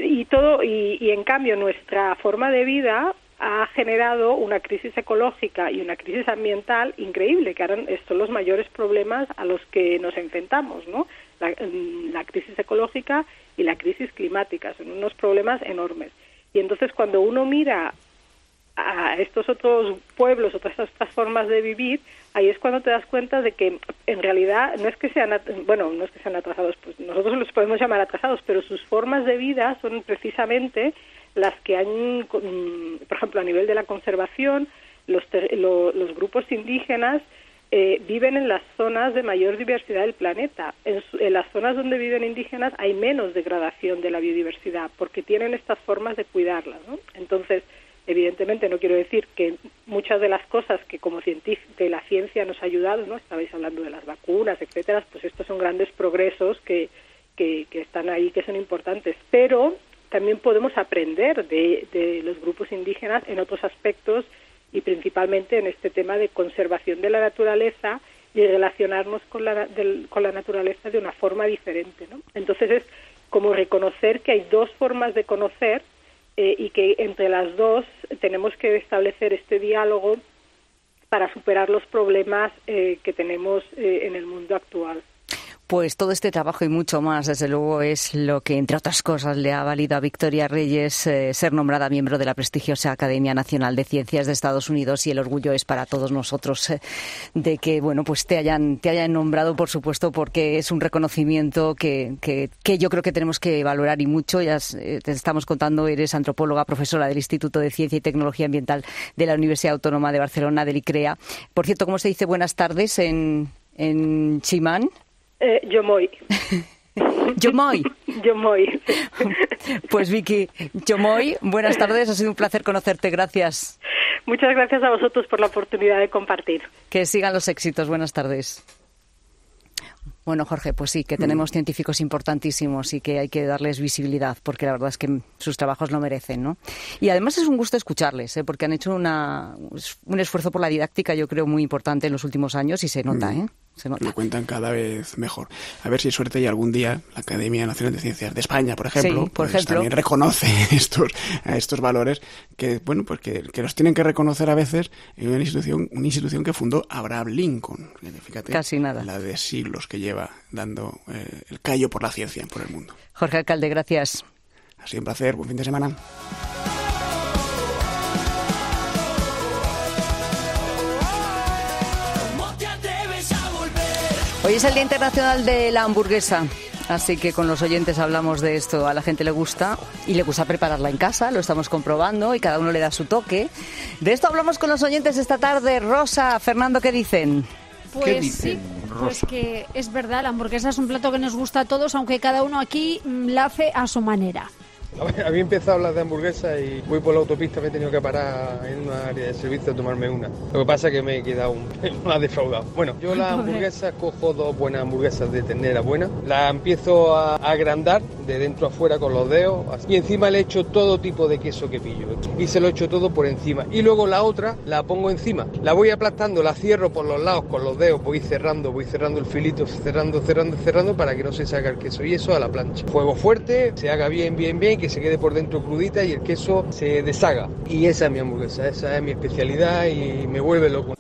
y en cambio nuestra forma de vida ha generado una crisis ecológica y una crisis ambiental increíble, que ahora son los mayores problemas a los que nos enfrentamos, ¿no? La crisis ecológica y la crisis climática son unos problemas enormes. Y entonces cuando uno mira a estos otros pueblos, otras estas formas de vivir, ahí es cuando te das cuenta de que en realidad no es que sean atrasados, pues nosotros los podemos llamar atrasados, pero sus formas de vida son precisamente las que han, por ejemplo, a nivel de la conservación, los grupos indígenas viven en las zonas de mayor diversidad del planeta. En las zonas donde viven indígenas hay menos degradación de la biodiversidad porque tienen estas formas de cuidarlas, ¿no? Entonces, evidentemente no quiero decir que muchas de las cosas que como de la ciencia nos ha ayudado, ¿no? Estabais hablando de las vacunas, etcétera, pues estos son grandes progresos que están ahí, que son importantes, pero también podemos aprender de los grupos indígenas en otros aspectos y principalmente en este tema de conservación de la naturaleza y relacionarnos con la naturaleza de una forma diferente, ¿no? Entonces es como reconocer que hay dos formas de conocer y que entre las dos tenemos que establecer este diálogo para superar los problemas que tenemos en el mundo actual. Pues todo este trabajo y mucho más, desde luego, es lo que, entre otras cosas, le ha valido a Victoria Reyes ser nombrada miembro de la prestigiosa Academia Nacional de Ciencias de Estados Unidos, y el orgullo es para todos nosotros de que, pues te hayan nombrado, por supuesto, porque es un reconocimiento que yo creo que tenemos que valorar y mucho. Ya te estamos contando, eres antropóloga, profesora del Instituto de Ciencia y Tecnología Ambiental de la Universidad Autónoma de Barcelona, del ICREA. Por cierto, ¿cómo se dice buenas tardes en chimán? Yomoy. Yomoy. Yomoy. Pues Vicky, Yomoy, buenas tardes, ha sido un placer conocerte, gracias. Muchas gracias a vosotros por la oportunidad de compartir. Que sigan los éxitos, buenas tardes. Bueno, Jorge, pues sí, que tenemos científicos importantísimos y que hay que darles visibilidad, porque la verdad es que sus trabajos lo merecen, ¿no? Y además es un gusto escucharles, porque han hecho un esfuerzo por la didáctica, yo creo, muy importante en los últimos años y se nota, ¿eh? Se nota. Lo cuentan cada vez mejor. A ver si es suerte y algún día la Academia Nacional de Ciencias de España, por ejemplo, sí, también reconoce estos valores que, bueno, pues que los tienen que reconocer a veces en una institución que fundó Abraham Lincoln. Fíjate, casi nada. La de siglos que lleva dando el callo por la ciencia por el mundo. Jorge Alcalde, gracias. Ha sido un placer. Buen fin de semana. Hoy es el Día Internacional de la Hamburguesa, así que con los oyentes hablamos de esto. A la gente le gusta y le gusta prepararla en casa, lo estamos comprobando y cada uno le da su toque. De esto hablamos con los oyentes esta tarde. Rosa, Fernando, ¿qué dicen? Pues ¿Qué dicen, sí, Rosa? pues que es verdad, la hamburguesa es un plato que nos gusta a todos, aunque cada uno aquí la hace a su manera. Había empezado a hablar de hamburguesas y voy por la autopista, me he tenido que parar en una área de servicio a tomarme una. Lo que pasa es que me he quedado más defraudado. Bueno, yo las hamburguesas cojo 2 buenas hamburguesas de ternera buena, las empiezo a agrandar de dentro a fuera con los dedos y encima le echo todo tipo de queso que pillo y se lo echo todo por encima y luego la otra la pongo encima, la voy aplastando, la cierro por los lados con los dedos, voy cerrando el filito, cerrando para que no se salga el queso y eso a la plancha. Fuego fuerte, se haga bien, que se quede por dentro crudita y el queso se deshaga. Y esa es mi hamburguesa, esa es mi especialidad y me vuelve loco.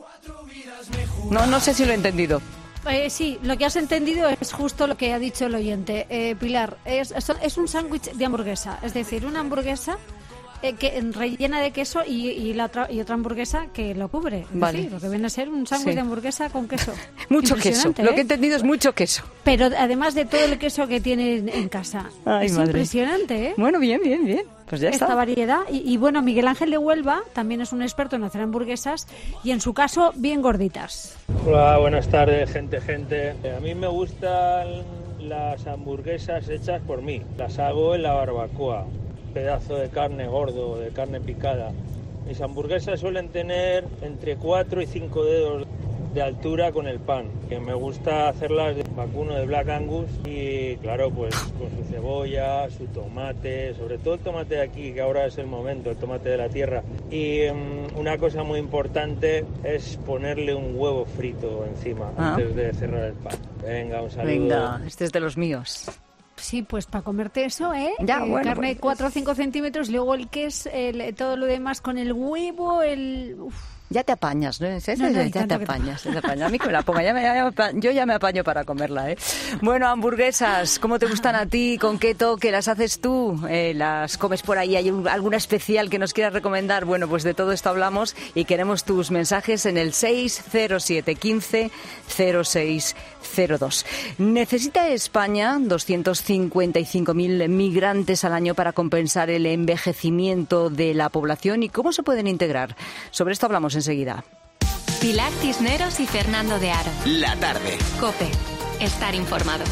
No sé si lo he entendido. Sí, lo que has entendido es justo lo que ha dicho el oyente. Pilar, es un sándwich de hamburguesa, es decir, una hamburguesa que rellena de queso y otra hamburguesa que lo cubre. Vale. Sí, lo que viene a ser un sándwich de hamburguesa con queso. Mucho queso. ¿eh? Lo que he entendido es mucho queso. Pero además de todo el queso que tiene en casa. Ay, es madre. Impresionante, ¿eh? Bueno, bien. Pues ya esta está. variedad. Y bueno, Miguel Ángel de Huelva también es un experto en hacer hamburguesas y en su caso bien gorditas. Hola, buenas tardes, gente. A mí me gustan las hamburguesas hechas por mí. Las hago en la barbacoa. Pedazo de carne gordo, de carne picada. Mis hamburguesas suelen tener entre 4 y 5 dedos de altura con el pan, que me gusta hacerlas de vacuno de Black Angus y claro, pues con su cebolla, su tomate, sobre todo el tomate de aquí, que ahora es el momento, el tomate de la tierra. Y una cosa muy importante es ponerle un huevo frito encima antes de cerrar el pan. Venga, un saludo. Venga, este es de los míos. Sí, pues para comerte eso, Bueno, carne 4 o 5 centímetros, luego el queso, todo lo demás con el huevo, Ya te apañas, ¿no? Ya te apañas. A mí que me la ponga, yo ya me apaño para comerla, ¿eh? Bueno, hamburguesas, ¿cómo te gustan a ti? ¿Con qué toque las haces tú? ¿Las comes por ahí? ¿Hay alguna especial que nos quieras recomendar? Bueno, pues de todo esto hablamos y queremos tus mensajes en el 607 15 0602. ¿Necesita España 255.000 migrantes al año para compensar el envejecimiento de la población? ¿Y cómo se pueden integrar? Sobre esto hablamos enseguida. Pilar Cisneros y Fernando de Aro. La tarde. COPE. Estar informado.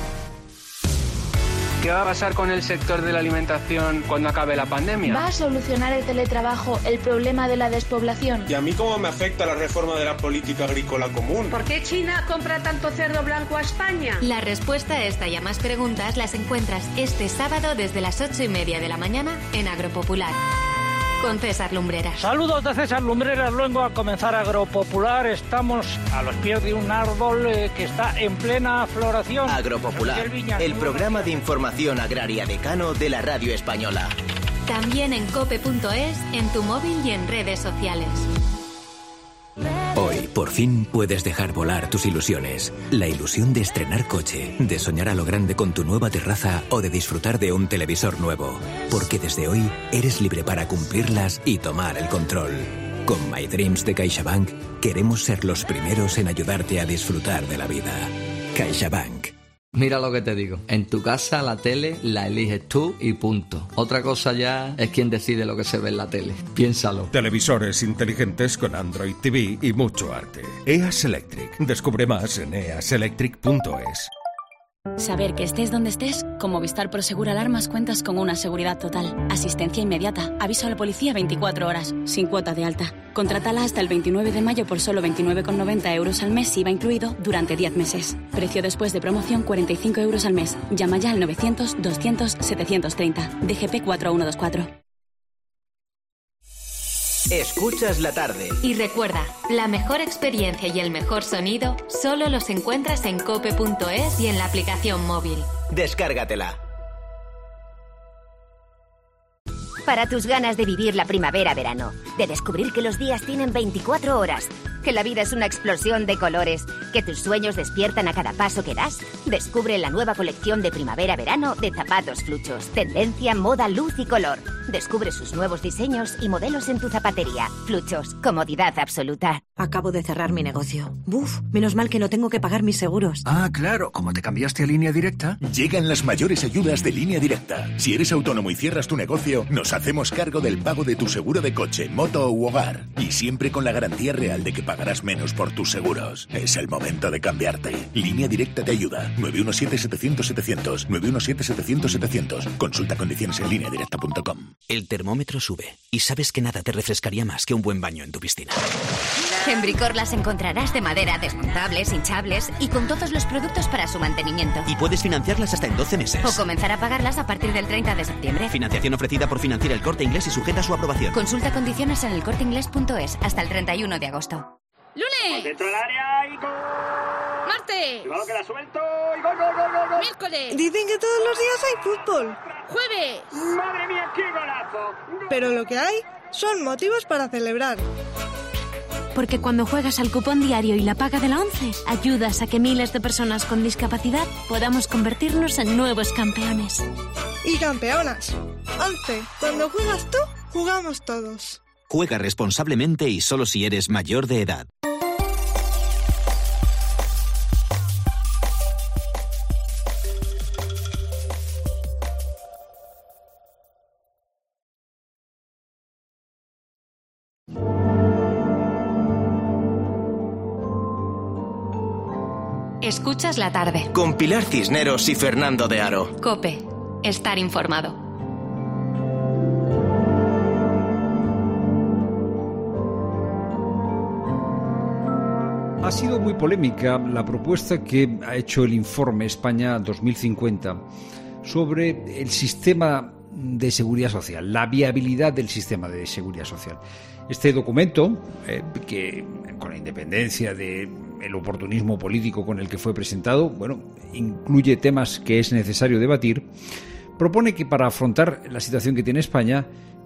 ¿Qué va a pasar con el sector de la alimentación cuando acabe la pandemia? ¿Va a solucionar el teletrabajo el problema de la despoblación? ¿Y a mí cómo me afecta la reforma de la política agrícola común? ¿Por qué China compra tanto cerdo blanco a España? La respuesta a esta y a más preguntas las encuentras este sábado desde las 8:30 de la mañana en Agropopular. Con César Lumbreras. Saludos de César Lumbreras, luego a comenzar Agropopular. Estamos a los pies de un árbol que está en plena floración. Agropopular, el programa de información agraria decano de la radio española. También en cope.es, en tu móvil y en redes sociales. Hoy, por fin, puedes dejar volar tus ilusiones. La ilusión de estrenar coche, de soñar a lo grande con tu nueva terraza o de disfrutar de un televisor nuevo. Porque desde hoy eres libre para cumplirlas y tomar el control. Con My Dreams de CaixaBank, queremos ser los primeros en ayudarte a disfrutar de la vida. CaixaBank. Mira lo que te digo, en tu casa la tele la eliges tú y punto. Otra cosa ya es quien decide lo que se ve en la tele. Piénsalo. Televisores inteligentes con Android TV y mucho arte. EAS Electric. Descubre más en easelectric.es. Saber que estés donde estés, con Movistar Prosegur Alarmas cuentas con una seguridad total. Asistencia inmediata, aviso a la policía 24 horas, sin cuota de alta. Contrátala hasta el 29 de mayo por solo 29,90 euros al mes, IVA incluido, durante 10 meses. Precio después de promoción, 45 euros al mes. Llama ya al 900-200-730. DGP 4124. Escuchas la tarde. Y recuerda, la mejor experiencia y el mejor sonido solo los encuentras en cope.es y en la aplicación móvil. Descárgatela. Para tus ganas de vivir la primavera-verano, de descubrir que los días tienen 24 horas, que la vida es una explosión de colores, que tus sueños despiertan a cada paso que das, descubre la nueva colección de primavera-verano de zapatos Fluchos. Tendencia, moda, luz y color. Descubre sus nuevos diseños y modelos en tu zapatería. Fluchos, comodidad absoluta. Acabo de cerrar mi negocio. Buf, menos mal que no tengo que pagar mis seguros. Ah, claro, como te cambiaste a Línea Directa. Llegan las mayores ayudas de Línea Directa. Si eres autónomo y cierras tu negocio, nos hacemos cargo del pago de tu seguro de coche, moto u hogar. Y siempre con la garantía real de que pagarás menos por tus seguros. Es el momento de cambiarte. Línea Directa te ayuda. 917-700-700. 917-700-700. Consulta condiciones en lineadirecta.com. El termómetro sube y sabes que nada te refrescaría más que un buen baño en tu piscina. En Bricor las encontrarás de madera, desmontables, hinchables y con todos los productos para su mantenimiento. Y puedes financiarlas hasta en 12 meses. O comenzar a pagarlas a partir del 30 de septiembre. Financiación ofrecida por Financiera El Corte Inglés y sujeta a su aprobación. Consulta condiciones en elcorteinglés.es hasta el 31 de agosto. ¡Lunes! Dentro del área y gol. ¡Martes! Cuidado que la suelto y gol, gol, gol, gol, gol. ¡Miércoles! Dicen que todos los días hay fútbol. ¡Jueves! ¡Madre mía, qué golazo! Pero lo que hay son motivos para celebrar. Porque cuando juegas al cupón diario y la paga de la ONCE, ayudas a que miles de personas con discapacidad podamos convertirnos en nuevos campeones. Y campeonas. ONCE, cuando juegas tú, jugamos todos. Juega responsablemente y solo si eres mayor de edad. Escuchas la tarde. Con Pilar Cisneros y Fernando de Aro. COPE. Estar informado. Ha sido muy polémica la propuesta que ha hecho el informe España 2050 sobre el sistema de seguridad social, la viabilidad del sistema de seguridad social. Este documento, que con la independencia del oportunismo político con el que fue presentado, incluye temas que es necesario debatir, propone que para afrontar la situación que tiene España,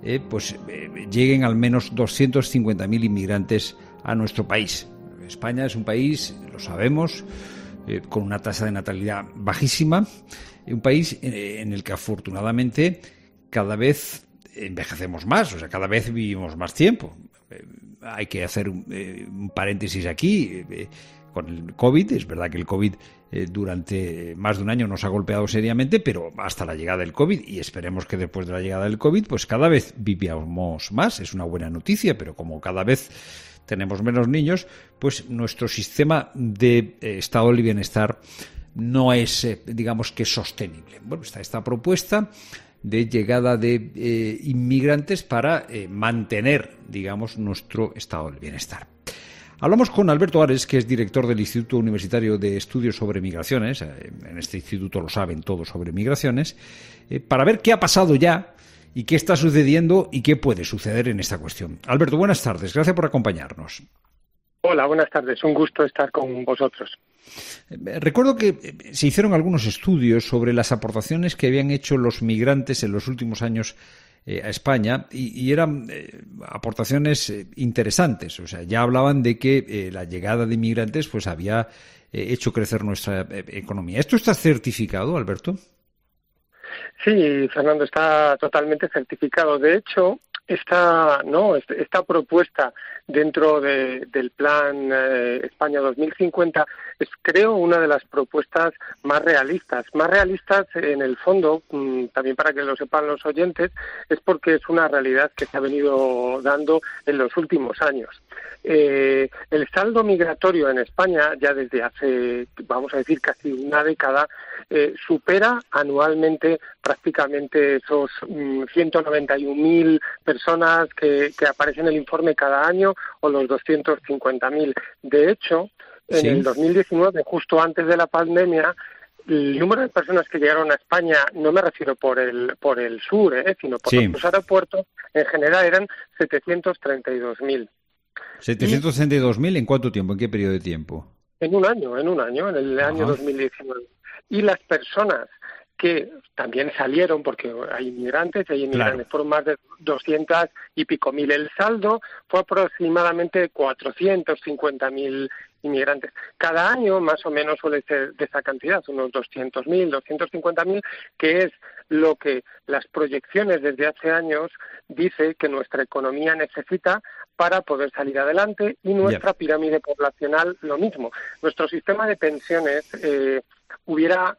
lleguen al menos 250.000 inmigrantes a nuestro país. España es un país, lo sabemos, con una tasa de natalidad bajísima, un país en el que afortunadamente cada vez envejecemos más, cada vez vivimos más tiempo. Hay que hacer un paréntesis aquí. Con el COVID, es verdad que el COVID durante más de un año nos ha golpeado seriamente, pero hasta la llegada del COVID, y esperemos que después de la llegada del COVID, pues cada vez vivamos más. Es una buena noticia, pero como cada vez tenemos menos niños, pues nuestro sistema de estado del bienestar no es, digamos que sostenible. Bueno, está esta propuesta de llegada de inmigrantes para mantener, digamos, nuestro estado del bienestar. Hablamos con Alberto Ares, que es director del Instituto Universitario de Estudios sobre Migraciones. En este instituto lo saben todo sobre migraciones, para ver qué ha pasado ya y qué está sucediendo y qué puede suceder en esta cuestión. Alberto, buenas tardes. Gracias por acompañarnos. Hola, buenas tardes. Un gusto estar con vosotros. Recuerdo que se hicieron algunos estudios sobre las aportaciones que habían hecho los migrantes en los últimos años a España y eran aportaciones interesantes. O sea, ya hablaban de que la llegada de inmigrantes pues había hecho crecer nuestra economía. ¿Esto está certificado, Alberto? Sí, Fernando, está totalmente certificado. De hecho, esta propuesta dentro del plan España 2050 es, creo, una de las propuestas más realistas en el fondo, también para que lo sepan los oyentes, es porque es una realidad que se ha venido dando en los últimos años. El saldo migratorio en España, ya desde hace, vamos a decir, casi una década, supera anualmente prácticamente esos 191.000 personas que aparecen en el informe cada año o los 250.000. De hecho, en el 2019, justo antes de la pandemia, el número de personas que llegaron a España, no me refiero por el sur, sino por los aeropuertos, en general eran 732.000. ¿732.000 en cuánto tiempo? ¿En qué periodo de tiempo? En un año, en el año 2019. Y las personas que también salieron, porque hay inmigrantes, fueron más de 200 y pico mil. El saldo fue aproximadamente 450.000 inmigrantes. Cada año más o menos suele ser de esa cantidad, unos 200.000, 250.000, que es lo que las proyecciones desde hace años dice que nuestra economía necesita para poder salir adelante, y nuestra pirámide poblacional lo mismo. Nuestro sistema de pensiones hubiera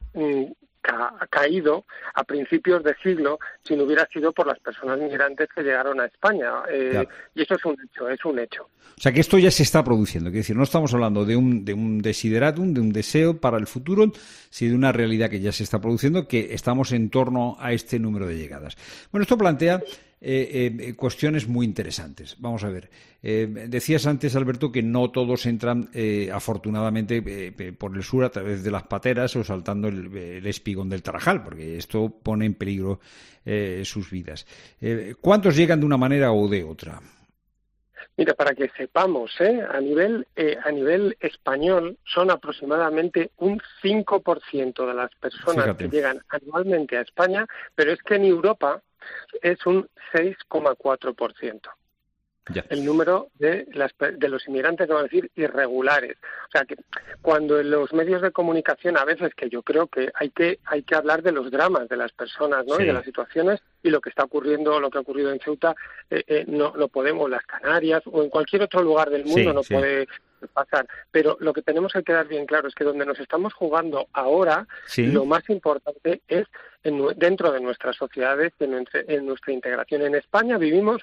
caído a principios de siglo si no hubiera sido por las personas migrantes que llegaron a España. Y eso es un hecho. O sea que esto ya se está produciendo. Es decir, no estamos hablando de un desideratum, de un deseo para el futuro, sino de una realidad que ya se está produciendo, que estamos en torno a este número de llegadas. Bueno, esto plantea cuestiones muy interesantes. Vamos a ver. Decías antes, Alberto, que no todos entran, afortunadamente, por el sur a través de las pateras o saltando el espigón del Tarajal, porque esto pone en peligro sus vidas. ¿Cuántos llegan de una manera o de otra? Mira, para que sepamos, a nivel español son aproximadamente un 5% de las personas que llegan anualmente a España, pero es que en Europa es un 6,4%. El número de los inmigrantes, no van a decir irregulares. O sea que cuando en los medios de comunicación, a veces, que yo creo que hay que hablar de los dramas de las personas, ¿no? Y de las situaciones, y lo que está ocurriendo, lo que ha ocurrido en Ceuta, no podemos, las Canarias o en cualquier otro lugar del mundo puede pasar. Pero lo que tenemos que quedar bien claro es que donde nos estamos jugando ahora, lo más importante es dentro de nuestras sociedades, en nuestra integración. En España vivimos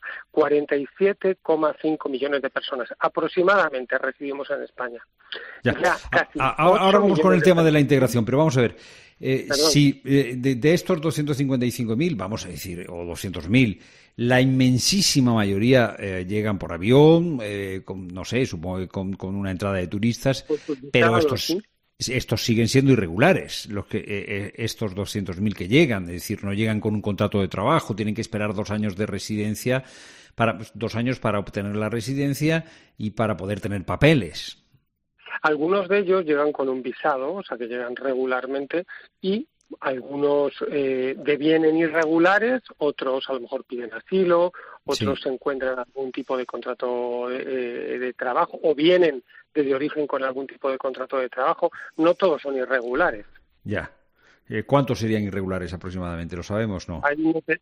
47,5 millones de personas, aproximadamente residimos en España. Ahora vamos con el tema de la integración, pero vamos a ver. Si de estos 255.000, vamos a decir, o 200.000, la inmensísima mayoría llegan por avión, no sé, supongo que con una entrada de turistas, pero estos siguen siendo irregulares, estos 200.000 que llegan, es decir, no llegan con un contrato de trabajo, tienen que esperar 2 años de residencia, 2 años para obtener la residencia y para poder tener papeles. Algunos de ellos llegan con un visado, o sea que llegan regularmente, y algunos devienen irregulares, otros a lo mejor piden asilo, otros se encuentran algún tipo de contrato de trabajo, o vienen desde origen con algún tipo de contrato de trabajo. No todos son irregulares. Ya. ¿Cuántos serían irregulares aproximadamente? ¿Lo sabemos, no?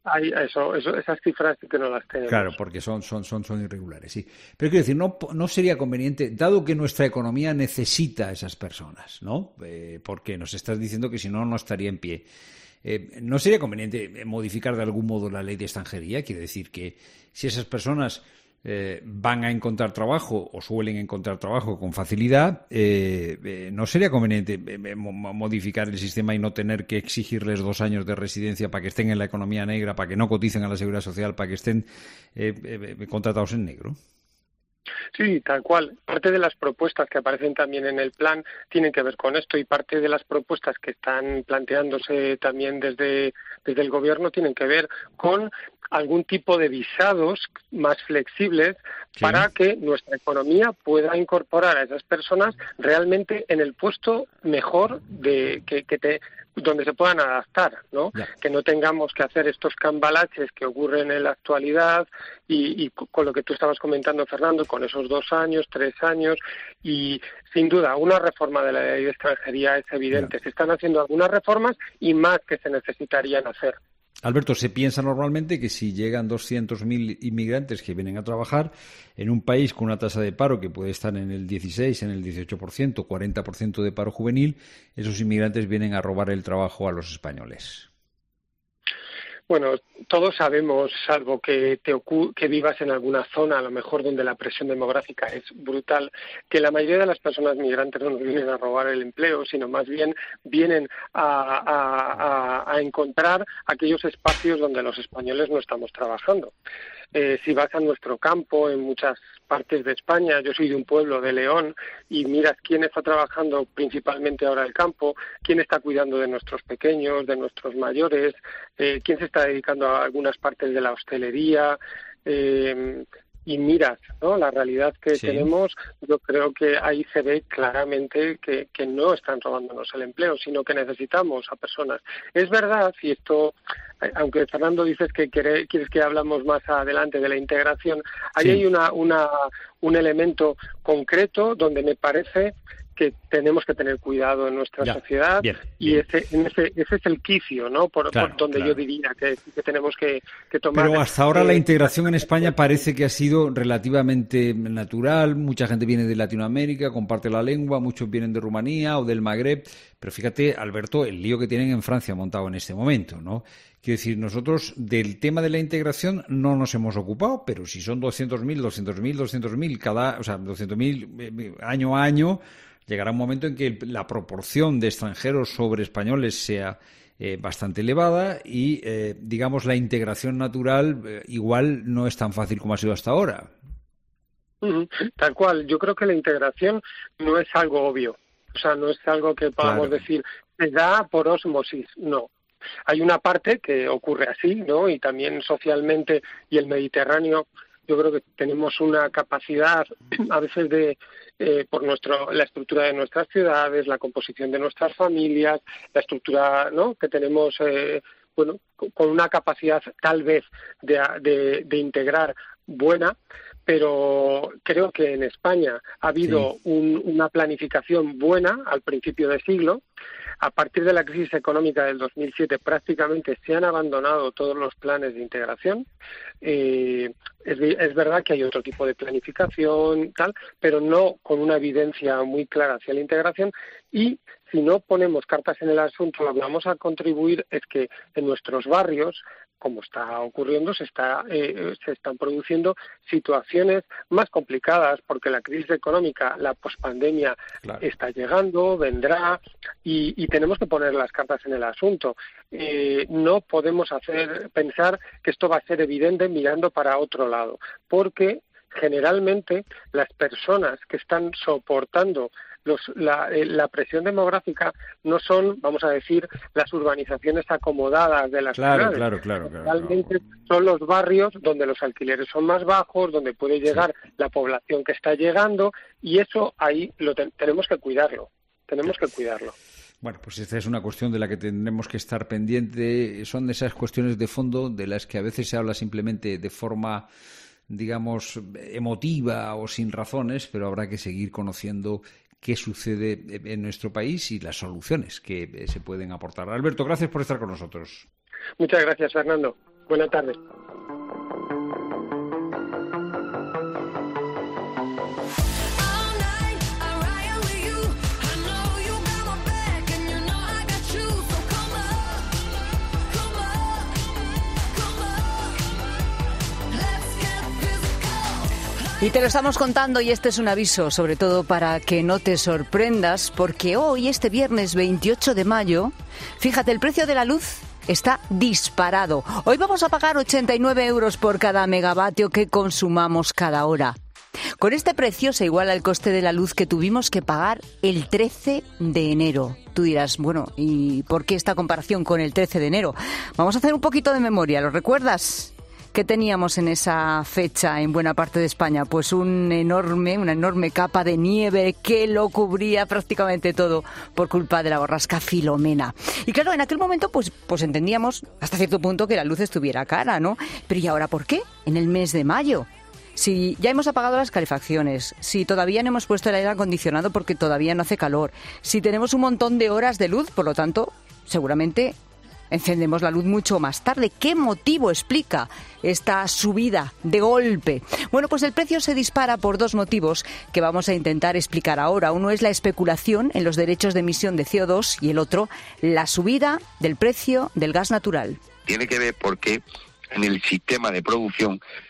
Esas cifras sí que no las tenemos. Claro, porque son irregulares, sí. Pero quiero decir, no sería conveniente, dado que nuestra economía necesita a esas personas, ¿no? Porque nos estás diciendo que si no estaría en pie. ¿No sería conveniente modificar de algún modo la ley de extranjería? Quiere decir que si esas personas van a encontrar trabajo o suelen encontrar trabajo con facilidad, ¿no sería conveniente modificar el sistema y no tener que exigirles 2 años de residencia para que estén en la economía negra, para que no coticen a la Seguridad Social, para que estén contratados en negro? Sí, tal cual. Parte de las propuestas que aparecen también en el plan tienen que ver con esto, y parte de las propuestas que están planteándose también desde el Gobierno tienen que ver con algún tipo de visados más flexibles para que nuestra economía pueda incorporar a esas personas realmente en el puesto mejor donde se puedan adaptar, ¿no? Que no tengamos que hacer estos cambalaches que ocurren en la actualidad y con lo que tú estabas comentando, Fernando, con esos 2 años, 3 años, y sin duda una reforma de la ley de extranjería es evidente. Se están haciendo algunas reformas y más que se necesitarían hacer. Alberto, se piensa normalmente que si llegan 200.000 inmigrantes que vienen a trabajar en un país con una tasa de paro que puede estar en el 16, en el 18%, 40% de paro juvenil, esos inmigrantes vienen a robar el trabajo a los españoles. Bueno, todos sabemos, salvo que vivas en alguna zona, a lo mejor donde la presión demográfica es brutal, que la mayoría de las personas migrantes no nos vienen a robar el empleo, sino más bien vienen a encontrar aquellos espacios donde los españoles no estamos trabajando. Si vas a nuestro campo, en muchas partes de España, yo soy de un pueblo de León, y miras quién está trabajando principalmente ahora el campo, quién está cuidando de nuestros pequeños, de nuestros mayores, quién se está dedicando a algunas partes de la hostelería, y miras, ¿no?, la realidad que tenemos. Yo creo que ahí se ve claramente que no están robándonos el empleo, sino que necesitamos a personas. Es verdad, y esto, aunque Fernando dices que quieres que hablamos más adelante de la integración, ahí hay un elemento concreto donde me parece que tenemos que tener cuidado en nuestra sociedad, y ese es el quicio, ¿no? Por donde yo diría que tenemos que tomar. Pero hasta ahora la integración en España parece que ha sido relativamente natural. Mucha gente viene de Latinoamérica, comparte la lengua, muchos vienen de Rumanía o del Magreb. Pero fíjate, Alberto, el lío que tienen en Francia montado en este momento, ¿no? Quiero decir, nosotros del tema de la integración no nos hemos ocupado, pero si son 200.000 cada, o sea, 200.000 año a año, llegará un momento en que la proporción de extranjeros sobre españoles sea bastante elevada y, digamos, la integración natural igual no es tan fácil como ha sido hasta ahora. Tal cual. Yo creo que la integración no es algo obvio. O sea, no es algo que podamos decir, se da por ósmosis. No. Hay una parte que ocurre así, ¿no? Y también socialmente, y el Mediterráneo, yo creo que tenemos una capacidad a veces de, por la estructura de nuestras ciudades, la composición de nuestras familias, la estructura, ¿no?, que tenemos, con una capacidad tal vez de integrar buena, pero creo que en España ha habido una planificación buena al principio del siglo. A partir de la crisis económica del 2007 prácticamente se han abandonado todos los planes de integración. Es verdad que hay otro tipo de planificación, pero no con una evidencia muy clara hacia la integración. Y si no ponemos cartas en el asunto, lo que vamos a contribuir es que en nuestros barrios, como está ocurriendo, se están produciendo situaciones más complicadas, porque la crisis económica, la pospandemia está llegando, vendrá, y tenemos que poner las cartas en el asunto. No podemos pensar que esto va a ser evidente mirando para otro lado, porque generalmente las personas que están soportando la presión demográfica no son, vamos a decir, las urbanizaciones acomodadas de las ciudades. Realmente son los barrios donde los alquileres son más bajos, donde puede llegar la población que está llegando, y eso ahí tenemos que cuidarlo. Bueno, pues esta es una cuestión de la que tendremos que estar pendiente. Son de esas cuestiones de fondo de las que a veces se habla simplemente de forma, digamos, emotiva o sin razones, pero habrá que seguir conociendo qué sucede en nuestro país y las soluciones que se pueden aportar. Alberto, gracias por estar con nosotros. Muchas gracias, Fernando. Buenas tardes. Y te lo estamos contando, y este es un aviso, sobre todo para que no te sorprendas, porque hoy, este viernes 28 de mayo, fíjate, el precio de la luz está disparado. Hoy vamos a pagar 89 euros por cada megavatio que consumamos cada hora. Con este precio se iguala el coste de la luz que tuvimos que pagar el 13 de enero. Tú dirás, bueno, ¿y por qué esta comparación con el 13 de enero? Vamos a hacer un poquito de memoria, ¿lo recuerdas? ¿Qué teníamos en esa fecha en buena parte de España? Pues una enorme capa de nieve que lo cubría prácticamente todo por culpa de la borrasca Filomena. Y claro, en aquel momento pues entendíamos hasta cierto punto que la luz estuviera cara, ¿no? Pero ¿y ahora por qué? En el mes de mayo. Si ya hemos apagado las calefacciones, si todavía no hemos puesto el aire acondicionado porque todavía no hace calor, si tenemos un montón de horas de luz, por lo tanto, seguramente encendemos la luz mucho más tarde. ¿Qué motivo explica esta subida de golpe? Bueno, pues el precio se dispara por dos motivos que vamos a intentar explicar ahora. Uno es la especulación en los derechos de emisión de CO2 y el otro, la subida del precio del gas natural. Tiene que ver porque en el sistema de producción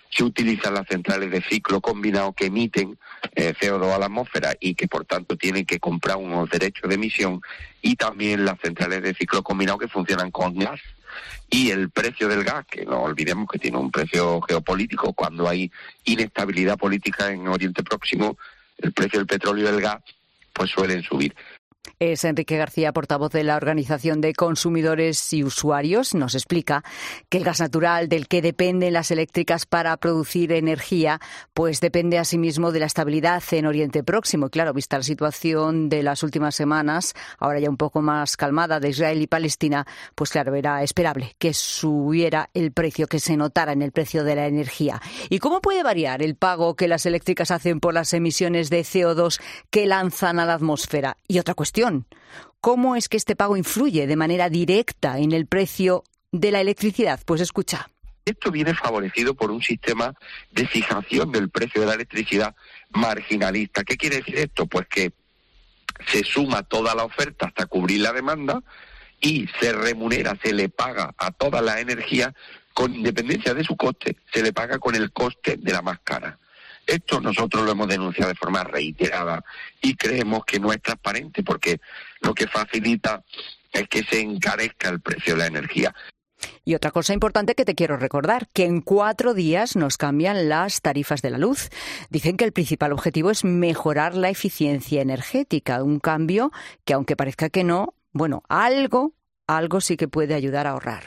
se utilizan las centrales de ciclo combinado que emiten CO2 a la atmósfera y que por tanto tienen que comprar unos derechos de emisión, y también las centrales de ciclo combinado que funcionan con gas. Y el precio del gas, que no olvidemos que tiene un precio geopolítico, cuando hay inestabilidad política en Oriente Próximo, el precio del petróleo y del gas pues suelen subir. Es Enrique García, portavoz de la Organización de Consumidores y Usuarios. Nos explica que el gas natural del que dependen las eléctricas para producir energía, pues depende asimismo de la estabilidad en Oriente Próximo. Y claro, vista la situación de las últimas semanas, ahora ya un poco más calmada, de Israel y Palestina, pues claro, era esperable que subiera el precio, que se notara en el precio de la energía. ¿Y cómo puede variar el pago que las eléctricas hacen por las emisiones de CO2 que lanzan a la atmósfera? Y otra cuestión, ¿cómo es que este pago influye de manera directa en el precio de la electricidad? Pues escucha. Esto viene favorecido por un sistema de fijación del precio de la electricidad marginalista. ¿Qué quiere decir esto? Pues que se suma toda la oferta hasta cubrir la demanda y se remunera, se le paga a toda la energía con independencia de su coste, se le paga con el coste de la más cara. Esto nosotros lo hemos denunciado de forma reiterada y creemos que no es transparente, porque lo que facilita es que se encarezca el precio de la energía. Y otra cosa importante que te quiero recordar, que en 4 días nos cambian las tarifas de la luz. Dicen que el principal objetivo es mejorar la eficiencia energética, un cambio que, aunque parezca que no, bueno, algo sí que puede ayudar a ahorrar.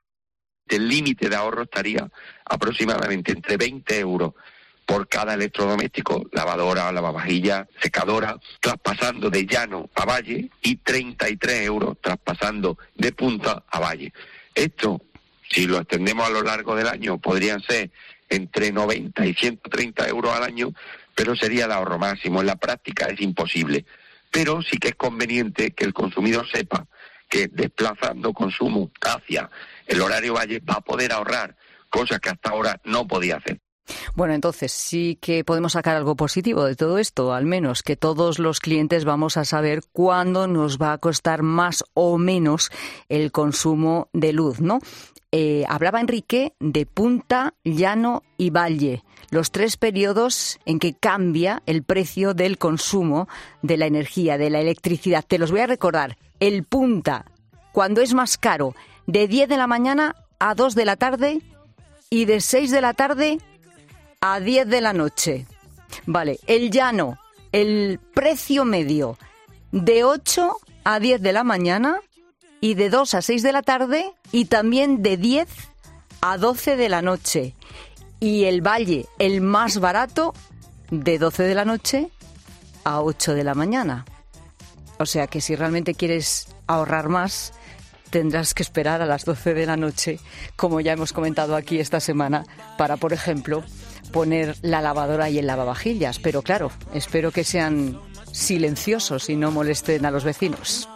El límite de ahorro estaría aproximadamente entre 20 euros por cada electrodoméstico, lavadora, lavavajilla, secadora, traspasando de llano a valle, y 33 euros traspasando de punta a valle. Esto, si lo extendemos a lo largo del año, podrían ser entre 90 y 130 euros al año, pero sería el ahorro máximo. En la práctica es imposible. Pero sí que es conveniente que el consumidor sepa que desplazando consumo hacia el horario valle va a poder ahorrar, cosas que hasta ahora no podía hacer. Bueno, entonces sí que podemos sacar algo positivo de todo esto, al menos que todos los clientes vamos a saber cuándo nos va a costar más o menos el consumo de luz, ¿no? Hablaba Enrique de punta, llano y valle, los 3 periodos en que cambia el precio del consumo de la energía, de la electricidad. Te los voy a recordar. El punta, cuando es más caro, de 10 de la mañana a 2 de la tarde y de 6 de la tarde a 10 de la noche. Vale, el llano, el precio medio, de 8 a 10 de la mañana y de 2 a 6 de la tarde, y también de 10 a 12 de la noche. Y el valle, el más barato, de 12 de la noche a 8 de la mañana. O sea que si realmente quieres ahorrar más, tendrás que esperar a las 12 de la noche, como ya hemos comentado aquí esta semana, para, por ejemplo, poner la lavadora y el lavavajillas. Pero claro, espero que sean silenciosos y no molesten a los vecinos.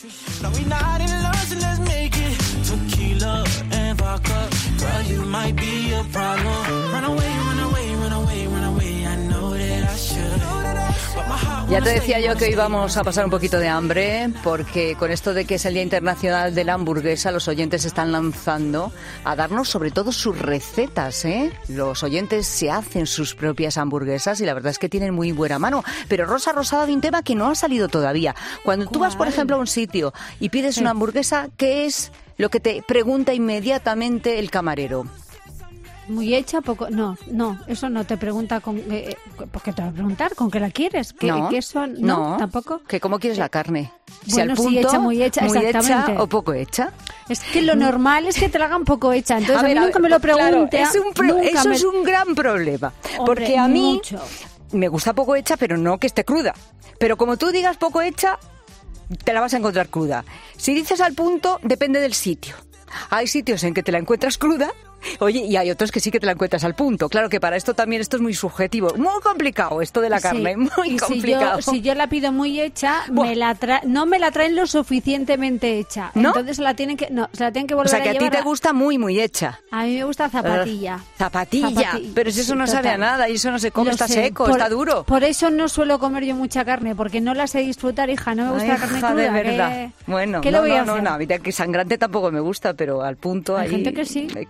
Ya te decía yo que hoy vamos a pasar un poquito de hambre, porque con esto de que es el Día Internacional de la Hamburguesa, los oyentes se están lanzando a darnos sobre todo sus recetas, ¿eh? Los oyentes se hacen sus propias hamburguesas y la verdad es que tienen muy buena mano. Pero Rosa Rosado, de un tema que no ha salido todavía. Cuando tú vas, por ejemplo, a un sitio y pides una hamburguesa, ¿qué es lo que te pregunta inmediatamente el camarero? Muy hecha, poco. No, eso no te pregunta con. ¿Por qué te va a preguntar? ¿Con qué la quieres? ¿Queso? No, tampoco. ¿Que cómo quieres la carne? Bueno, si hecha, muy hecha, exactamente. Hecha o poco hecha. Es que lo normal es que te la hagan poco hecha. Entonces a mí nunca me lo pregunte. Claro, eso es un gran problema. Hombre, porque a mí me gusta poco hecha, pero no que esté cruda. Pero como tú digas poco hecha, te la vas a encontrar cruda. Si dices al punto, depende del sitio. Hay sitios en que te la encuentras cruda, oye, y hay otros que sí que te la encuentras al punto. Claro que para esto también esto es muy subjetivo. Muy complicado esto de la carne, muy complicado. Si yo la pido muy hecha, no me la traen lo suficientemente hecha. ¿No? Entonces se la tienen que volver a llevar. O sea, que a ti te gusta muy hecha. A mí me gusta zapatilla. Zapatilla. Pero si eso no sabe a nada y eso no se come, está seco, está duro. Por eso no suelo comer yo mucha carne, porque no la sé disfrutar, hija. No me gusta la carne cruda. De verdad. Bueno, ¿qué le voy a hacer? No, a mí que sangrante tampoco me gusta, pero al punto hay gente que sí. Que se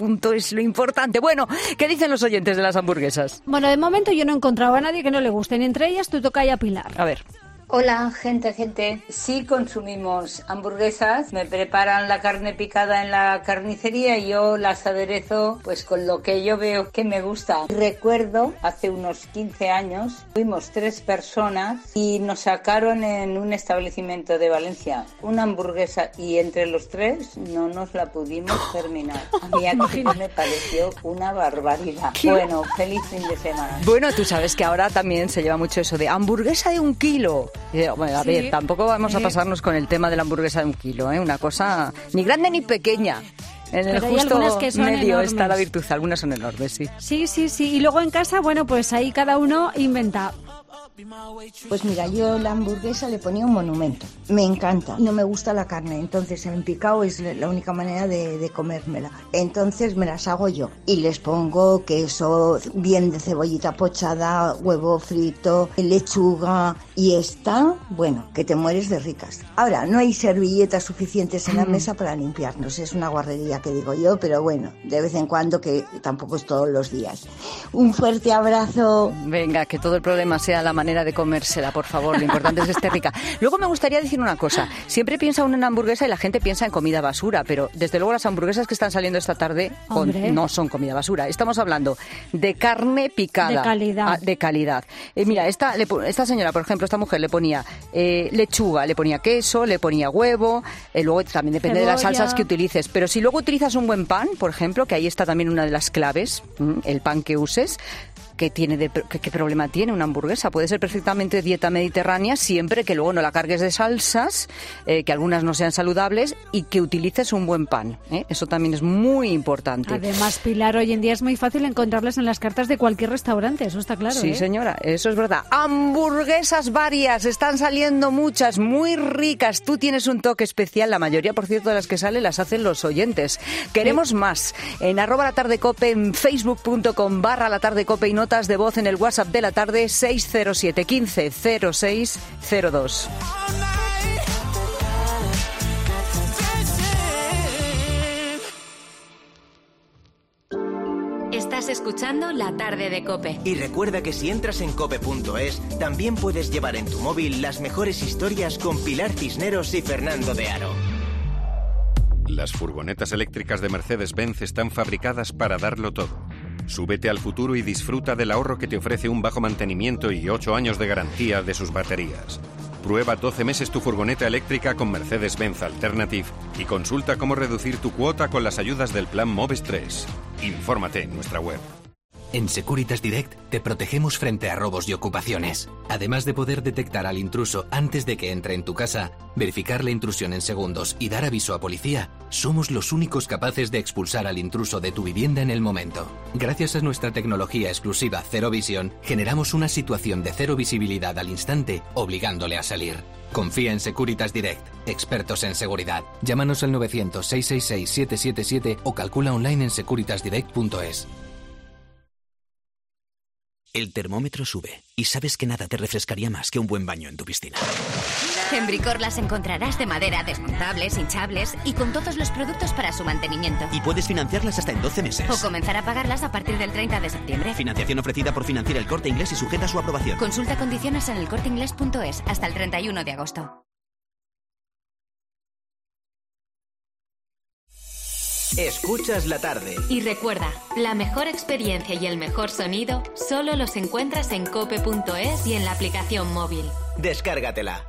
securitasdirect.es, lo importante. Bueno, ¿qué dicen los oyentes de las hamburguesas? Bueno, de momento yo no he encontrado a nadie que no le gusten. Entre ellas tu tocaya Pilar. A ver. Hola, gente. Sí consumimos hamburguesas, me preparan la carne picada en la carnicería y yo las aderezo pues con lo que yo veo que me gusta. Recuerdo, hace unos 15 años, fuimos 3 personas y nos sacaron en un establecimiento de Valencia una hamburguesa y entre los 3 no nos la pudimos terminar. A mí aquello me pareció una barbaridad. Bueno, feliz fin de semana. Bueno, tú sabes que ahora también se lleva mucho eso de hamburguesa de 1 kilo. Bueno, a ver, tampoco vamos a pasarnos con el tema de la hamburguesa de 1 kilo, ¿eh? Una cosa ni grande ni pequeña. En el justo medio enormes. Está la virtud, algunas son enormes, sí. Sí. Y luego en casa, bueno, pues ahí cada uno inventa. Pues mira, yo la hamburguesa le ponía un monumento. Me encanta. No me gusta la carne, entonces el picado es la única manera de comérmela. Entonces me las hago yo. Y les pongo queso, bien de cebollita pochada, huevo frito, lechuga. Y está, bueno, que te mueres de ricas. Ahora, no hay servilletas suficientes en la mesa para limpiarnos. Es una guarrería que digo yo, pero bueno, de vez en cuando, que tampoco es todos los días. Un fuerte abrazo. Venga, que todo el problema sea la manera de comérsela, por favor. Lo importante es que esté rica. Luego me gustaría decir una cosa. Siempre piensa uno en hamburguesa y la gente piensa en comida basura, pero desde luego las hamburguesas que están saliendo esta tarde no son comida basura. Estamos hablando de carne picada. De calidad. Mira, esta señora, por ejemplo, esta mujer le ponía lechuga, le ponía queso, le ponía huevo, luego también depende de las salsas que utilices. Pero si luego utilizas un buen pan, por ejemplo, que ahí está también una de las claves, el pan que uses, ¿qué problema tiene una hamburguesa? Puede ser perfectamente dieta mediterránea siempre que luego no la cargues de salsas, que algunas no sean saludables y que utilices un buen pan. Eso también es muy importante. Además, Pilar, hoy en día es muy fácil encontrarlas en las cartas de cualquier restaurante, eso está claro. Sí, señora, eso es verdad. Hamburguesas varias, están saliendo muchas, muy ricas. Tú tienes un toque especial, la mayoría, por cierto, de las que salen las hacen los oyentes. Queremos más. En @latardecope, en facebook.com/latardecope y notas de voz en el WhatsApp de la tarde 607 15 06 02. Estás escuchando La Tarde de COPE. Y recuerda que si entras en cope.es, también puedes llevar en tu móvil las mejores historias con Pilar Cisneros y Fernando de Aro. Las furgonetas eléctricas de Mercedes-Benz están fabricadas para darlo todo. Súbete al futuro y disfruta del ahorro que te ofrece un bajo mantenimiento y 8 años de garantía de sus baterías. Prueba 12 meses tu furgoneta eléctrica con Mercedes-Benz Alternative y consulta cómo reducir tu cuota con las ayudas del plan Moves 3. Infórmate en nuestra web. En Securitas Direct te protegemos frente a robos y ocupaciones. Además de poder detectar al intruso antes de que entre en tu casa, verificar la intrusión en segundos y dar aviso a policía, somos los únicos capaces de expulsar al intruso de tu vivienda en el momento. Gracias a nuestra tecnología exclusiva Zero Vision, generamos una situación de cero visibilidad al instante, obligándole a salir. Confía en Securitas Direct, expertos en seguridad. Llámanos al 900-666-777 o calcula online en securitasdirect.es. El termómetro sube y sabes que nada te refrescaría más que un buen baño en tu piscina. En Bricor las encontrarás de madera, desmontables, hinchables y con todos los productos para su mantenimiento. Y puedes financiarlas hasta en 12 meses. O comenzar a pagarlas a partir del 30 de septiembre. Financiación ofrecida por Financiera El Corte Inglés y sujeta a su aprobación. Consulta condiciones en elcorteingles.es hasta el 31 de agosto. Escuchas la tarde. Y recuerda, la mejor experiencia y el mejor sonido solo los encuentras en cope.es y en la aplicación móvil. Descárgatela.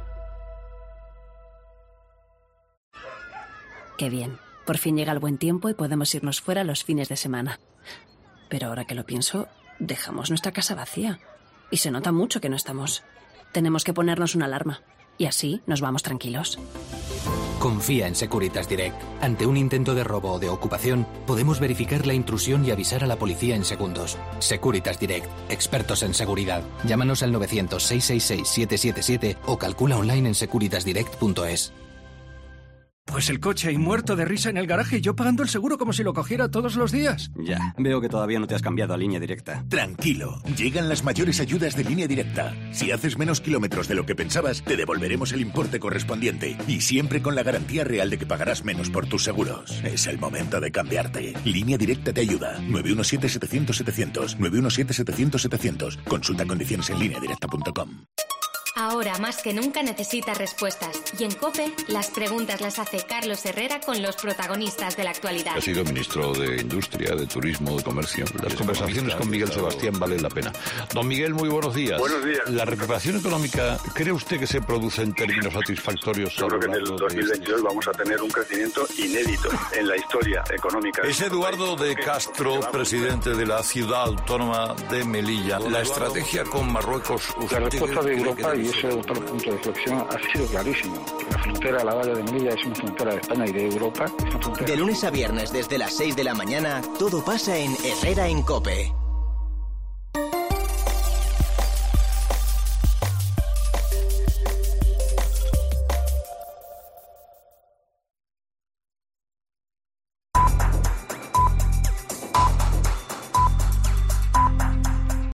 Qué bien. Por fin llega el buen tiempo y podemos irnos fuera los fines de semana. Pero ahora que lo pienso, dejamos nuestra casa vacía. Y se nota mucho que no estamos. Tenemos que ponernos una alarma. Y así nos vamos tranquilos. Confía en Securitas Direct. Ante un intento de robo o de ocupación, podemos verificar la intrusión y avisar a la policía en segundos. Securitas Direct, expertos en seguridad. Llámanos al 900-666-777 o calcula online en securitasdirect.es. Pues el coche ahí muerto de risa en el garaje y yo pagando el seguro como si lo cogiera todos los días. Ya, veo que todavía no te has cambiado a Línea Directa. Tranquilo, llegan las mayores ayudas de Línea Directa. Si haces menos kilómetros de lo que pensabas, te devolveremos el importe correspondiente. Y siempre con la garantía real de que pagarás menos por tus seguros. Es el momento de cambiarte. Línea Directa te ayuda. 917-700-700. 917-700-700. Consulta condiciones en lineadirecta.com. Ahora más que nunca necesitas respuestas. Y en COPE, las preguntas las hace Carlos Herrera con los protagonistas de la actualidad. Ha sido ministro de Industria, de Turismo, de Comercio. Las conversaciones con Miguel Sebastián valen la pena. Don Miguel, muy buenos días. Buenos días. ¿La recuperación económica cree usted que se produce en términos satisfactorios? Yo creo que en el 2022 vamos a tener un crecimiento inédito en la historia económica. Es Eduardo de Castro, presidente de la ciudad autónoma de Melilla. La estrategia con Marruecos... La respuesta de Europa, y ese otro punto de reflexión, ha sido clarísimo. La frontera, la valla de Melilla, es una frontera de España y de Europa. De lunes a viernes desde las 6 de la mañana, todo pasa en Herrera en COPE.